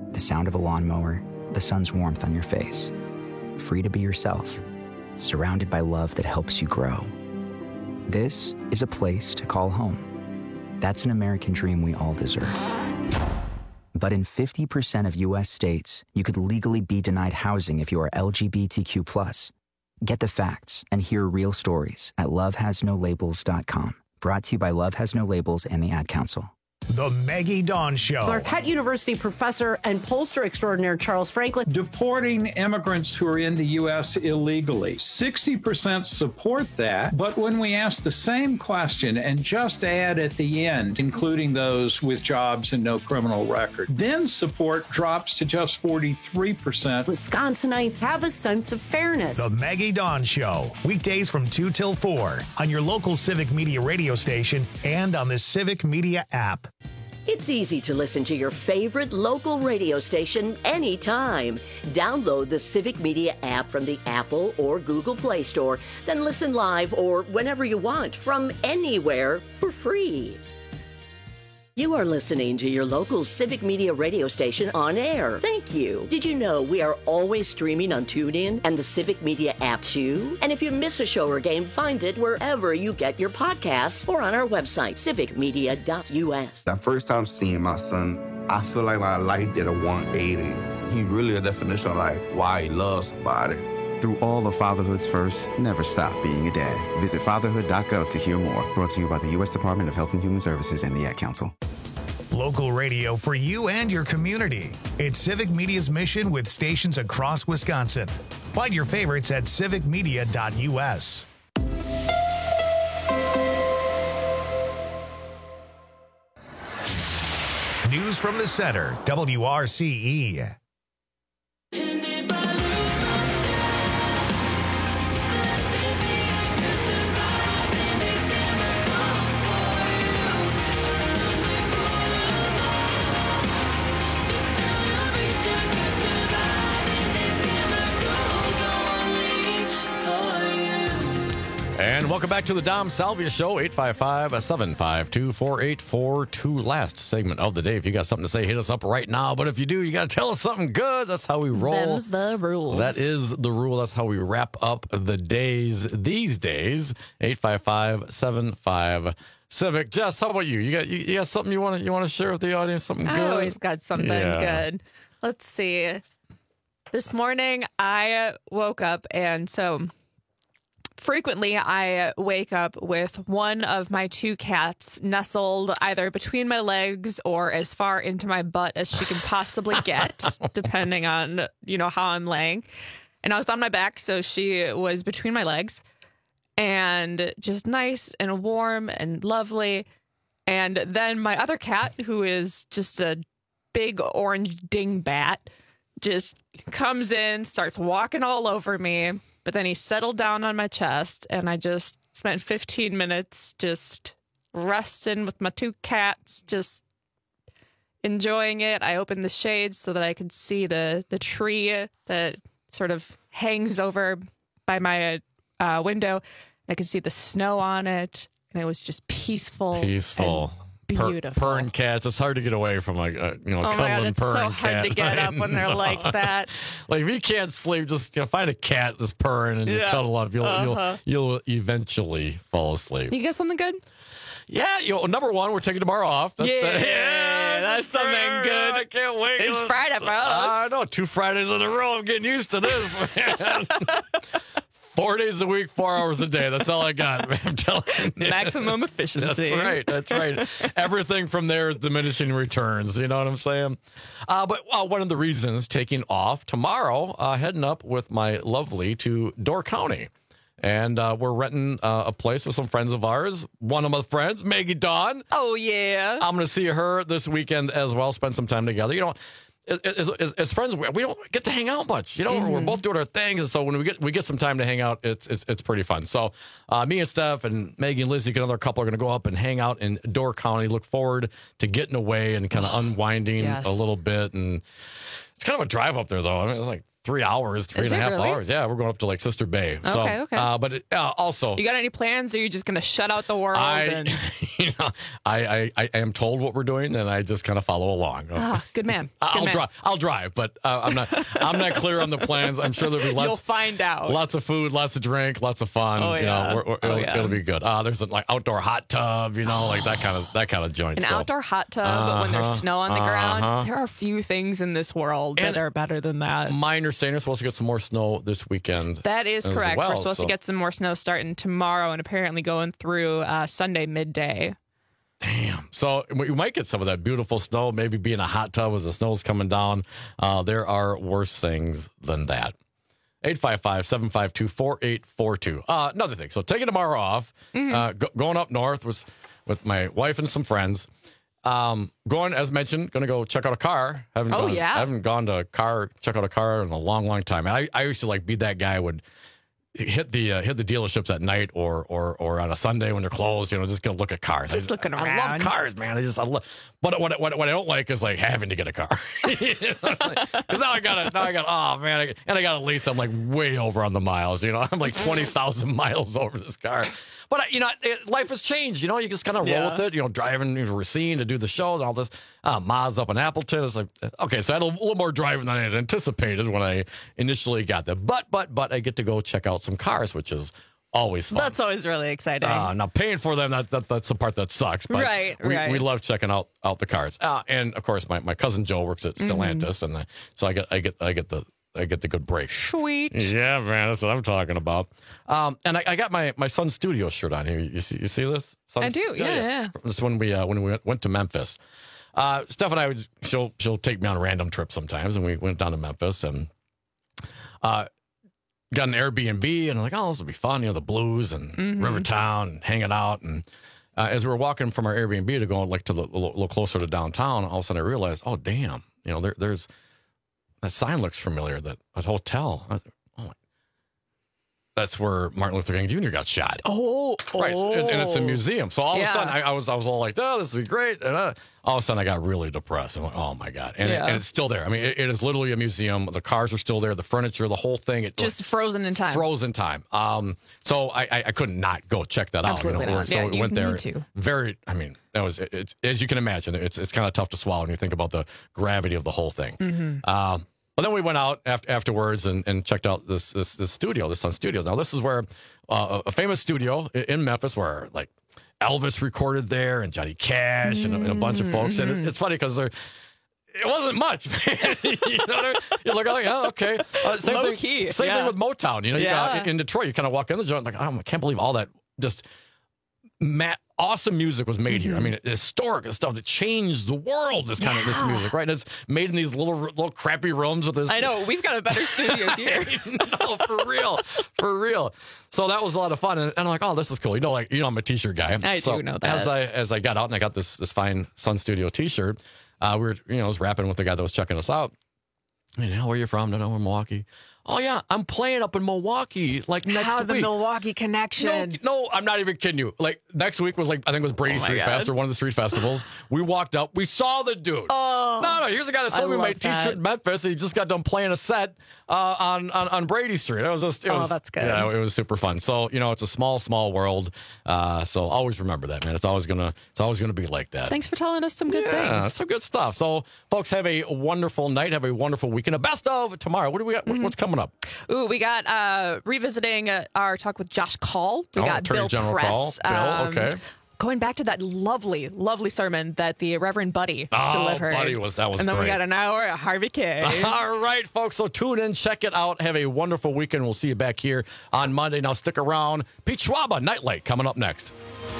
the sound of a lawnmower, the sun's warmth on your face. Free to be yourself, surrounded by love that helps you grow. This is a place to call home. That's an American dream we all deserve. But in 50% of U.S. states, you could legally be denied housing if you are LGBTQ+. Get the facts and hear real stories at lovehasnolabels.com. Brought to you by Love Has No Labels and the Ad Council. The Maggie Dawn Show. Marquette University professor and pollster extraordinaire Charles Franklin. Deporting immigrants who are in the U.S. illegally. 60% support that, but when we ask the same question and just add at the end, including those with jobs and no criminal record, then support drops to just 43%. Wisconsinites have a sense of fairness. The Maggie Dawn Show. Weekdays from 2 till 4 on your local Civic Media radio station and on the Civic Media app. It's easy to listen to your favorite local radio station anytime. Download the Civic Media app from the Apple or Google Play Store, then listen live or whenever you want from anywhere for free. You are listening to your local Civic Media radio station on air. Thank you. Did you know we are always streaming on TuneIn and the Civic Media app too? And if you miss a show or game, find it wherever you get your podcasts or on our website, civicmedia.us. That first time seeing my son, I feel like my life did a 180. He really a definition of like why he loves somebody. Through all of fatherhood's first, never stop being a dad. Visit fatherhood.gov to hear more. Brought to you by the U.S. Department of Health and Human Services and the Ad Council. Local radio for you and your community. It's Civic Media's mission with stations across Wisconsin. Find your favorites at civicmedia.us. News from the Center, WRCE. And welcome back to the Dom Salvia Show, 855-752-4842. Last segment of the day. If you got something to say, hit us up right now. But if you do, you got to tell us something good. That's how we roll. Them's the rules. That is the rule. That's how we wrap up the days these days. 855-75-CIVIC. Jess, how about you? You got something you want to share with the audience? Something good? I always got something good. Let's see. This morning, I woke up, and so frequently, I wake up with one of my two cats nestled either between my legs or as far into my butt as she can possibly get, depending on, how I'm laying. And I was on my back, so she was between my legs and just nice and warm and lovely. And then my other cat, who is just a big orange dingbat, just comes in, starts walking all over me. But then he settled down on my chest, and I just spent 15 minutes just resting with my two cats, just enjoying it. I opened the shades so that I could see the tree that sort of hangs over by my window. I could see the snow on it, and it was just peaceful. Peaceful. Beautiful. Pern cats. It's hard to get away from oh cuddling my God, it's pern so cat. hard to get up when they're like that. Like if you can't sleep, just find a cat that's purring and just cuddle up. You'll eventually fall asleep. You got something good? Yeah, number one, we're taking tomorrow off. That's something good. I can't wait. It's Friday for us. I know, 2 Fridays in a row. I'm getting used to this, man. 4 days a week, 4 hours a day. That's all I got. I'm telling you. Maximum efficiency. That's right. Everything from there is diminishing returns. You know what I'm saying? But one of the reasons taking off tomorrow, heading up with my lovely to Door County. And we're renting a place with some friends of ours. One of my friends, Maggie Dawn. Oh, yeah. I'm going to see her this weekend as well, spend some time together. As friends, we don't get to hang out much. We're both doing our things, and so when we get some time to hang out, it's pretty fun. So me and Steph and Maggie and Lizzie, another couple, are going to go up and hang out in Door County. Look forward to getting away and kind of unwinding a little bit and It's kind of a drive up there, though. I mean, it's like 3 hours, three and a half hours. Yeah, we're going up to like Sister Bay. So, okay. But also, you got any plans? Or are you just going to shut out the world? I am told what we're doing, and I just kind of follow along. Good man. I'll drive, but I'm not clear on the plans. I'm sure there'll be lots. You'll find out. Lots of food, lots of drink, lots of fun. Oh yeah. It'll be good. There's like outdoor hot tub, like that kind of joint. An outdoor hot tub when there's snow on the ground. There are few things in this world that are better than that. My understanding is supposed to get some more snow this weekend. That is correct. We're supposed to get some more snow starting tomorrow and apparently going through Sunday midday. Damn. So we might get some of that beautiful snow, maybe be in a hot tub as the snow's coming down. There are worse things than that. 855-752-4842. Another thing. So taking tomorrow off, going up north with my wife and some friends. Going, as mentioned, going to go check out a car. Haven't gone to check out a car in a long, long time. I used to be that guy who would hit the dealerships at night or on a Sunday when they're closed. Just gonna look at cars. Just looking around. I love cars, man. But what I don't like is having to get a car. Because now I got oh man, I got a lease. I'm way over on the miles. I'm 20,000 miles over this car. But life has changed. You just kind of roll with it. Driving to Racine to do the show and all this. Mazda up in Appleton. It's okay. So I had a little more driving than I had anticipated when I initially got there. But I get to go check out some cars, which is always fun. That's always really exciting. Now paying for them, that's the part that sucks. But right. We love checking out the cars. And of course, my cousin Joe works at Stellantis, and so I get the good break. Sweet. Yeah, man, that's what I'm talking about. And I got my son's studio shirt on here. You see this? I do. Yeah. This is when we went to Memphis. Steph and I she'll take me on a random trip sometimes, and we went down to Memphis and got an Airbnb, and I'm like, oh, this will be fun. The blues and Rivertown and hanging out. And as we were walking from our Airbnb to go to a little closer to downtown, all of a sudden I realized, oh damn, there's that sign looks familiar. That hotel. That's where Martin Luther King Jr. got shot. Right, and it's a museum. So all of a sudden, I was all like, "Oh, this will be great." And all of a sudden, I got really depressed. I'm like, "Oh my god!" And it's still there. I mean, it is literally a museum. The cars are still there. The furniture, the whole thing. It just frozen in time. Frozen time. So I could not go check that Absolutely out. Not. So we went there. Need to. Very. I mean, it's as you can imagine. It's kind of tough to swallow when you think about the gravity of the whole thing. But then we went out afterwards and checked out this studio, this Sun Studios. Now, this is where a famous studio in Memphis where Elvis recorded there and Johnny Cash and a bunch of folks. And it's funny because it wasn't much, man. You look like, oh, okay. Same thing with Motown. You got in Detroit, you kind of walk in the joint like, oh, I can't believe all that just awesome music was made here. I mean, historic and stuff that changed the world. This kind of this music, right? It's made in these little crappy rooms with this. I know we've got a better studio here. No, for real. So that was a lot of fun, and I'm like, oh, this is cool. I'm a t-shirt guy. I do know that. As I got out and I got this fine Sun Studio t-shirt, we were I was rapping with the guy that was checking us out. Where are you from? No, we're Milwaukee. Oh, yeah, I'm playing up in Milwaukee, next week. The Milwaukee connection. No, I'm not even kidding you. Next week was I think it was Brady Street Fest or one of the street festivals. We walked up. We saw the dude. Oh. No, here's a guy that sold me my t-shirt in Memphis. He just got done playing a set on Brady Street. That's good. Yeah, it was super fun. So, it's a small world. So always remember that, man. It's always gonna be like that. Thanks for telling us some good things. Some good stuff. So, folks, have a wonderful night. Have a wonderful weekend. A best of tomorrow. What do we got? What's coming up? Ooh, we got revisiting our talk with Josh Call. We got Attorney Bill General Press. Call. Bill, okay. Going back to that lovely sermon that the Reverend Buddy delivered. Buddy that was and then great. We got an hour of Harvey K. All right, folks. So tune in, check it out. Have a wonderful weekend. We'll see you back here on Monday. Now stick around. Pete Schwaba, Nightlight, coming up next.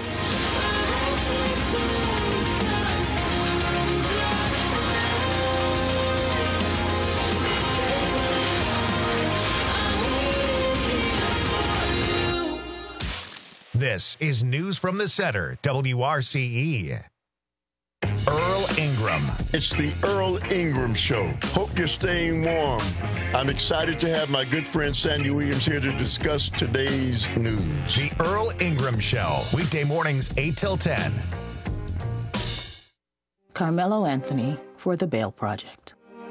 This is News from the Center, WRCE. Earl Ingram. It's the Earl Ingram Show. Hope you're staying warm. I'm excited to have my good friend Sandy Williams here to discuss today's news. The Earl Ingram Show, weekday mornings 8 till 10. Carmelo Anthony for The Bail Project.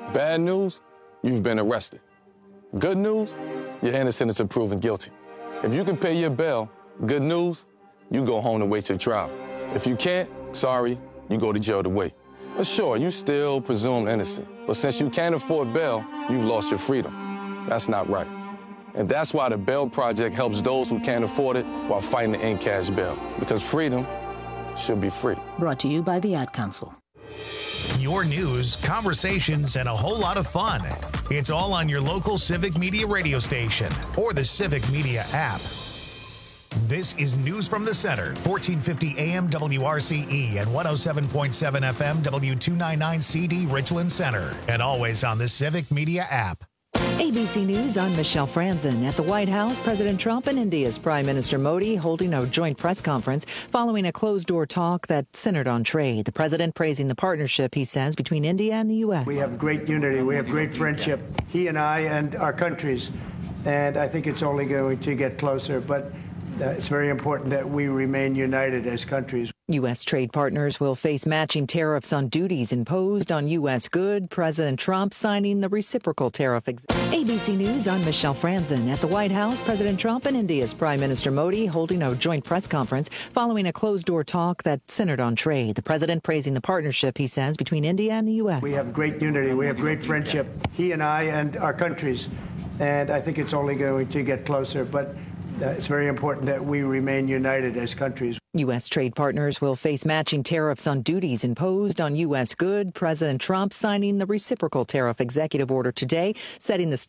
Bad news, you've been arrested. Good news, you're innocent until proven guilty. If you can pay your bail, good news, you go home to wait your trial. If you can't, sorry, you go to jail to wait. But sure, you still presumed innocent. But since you can't afford bail, you've lost your freedom. That's not right. And that's why the Bail Project helps those who can't afford it while fighting to end cash bail. Because freedom should be free. Brought to you by the Ad Council. Your news, conversations, and a whole lot of fun. It's all on your local Civic Media radio station or the Civic Media app. This is News from the Center, 1450 AM WRCE and 107.7 FM W299CD Richland Center, and always on the Civic Media app. ABC News, I'm Michelle Franzen. At the White House, President Trump and India's Prime Minister Modi holding a joint press conference following a closed-door talk that centered on trade. The president praising the partnership, he says, between India and the U.S. We have great unity. We have great friendship, he and I and our countries. And I think it's only going to get closer. But it's very important that we remain united as countries. U.S. trade partners will face matching tariffs on duties imposed on U.S. goods. President Trump signing the reciprocal tariff. ABC News, I'm Michelle Franzen. At the White House, President Trump and India's Prime Minister Modi holding a joint press conference following a closed-door talk that centered on trade. The president praising the partnership, he says, between India and the U.S. We have great unity. We have great friendship, he and I and our countries. And I think it's only going to get closer. But it's very important that we remain united as countries. U.S. trade partners will face matching tariffs on duties imposed on U.S. goods. President Trump signing the reciprocal tariff executive order today, setting the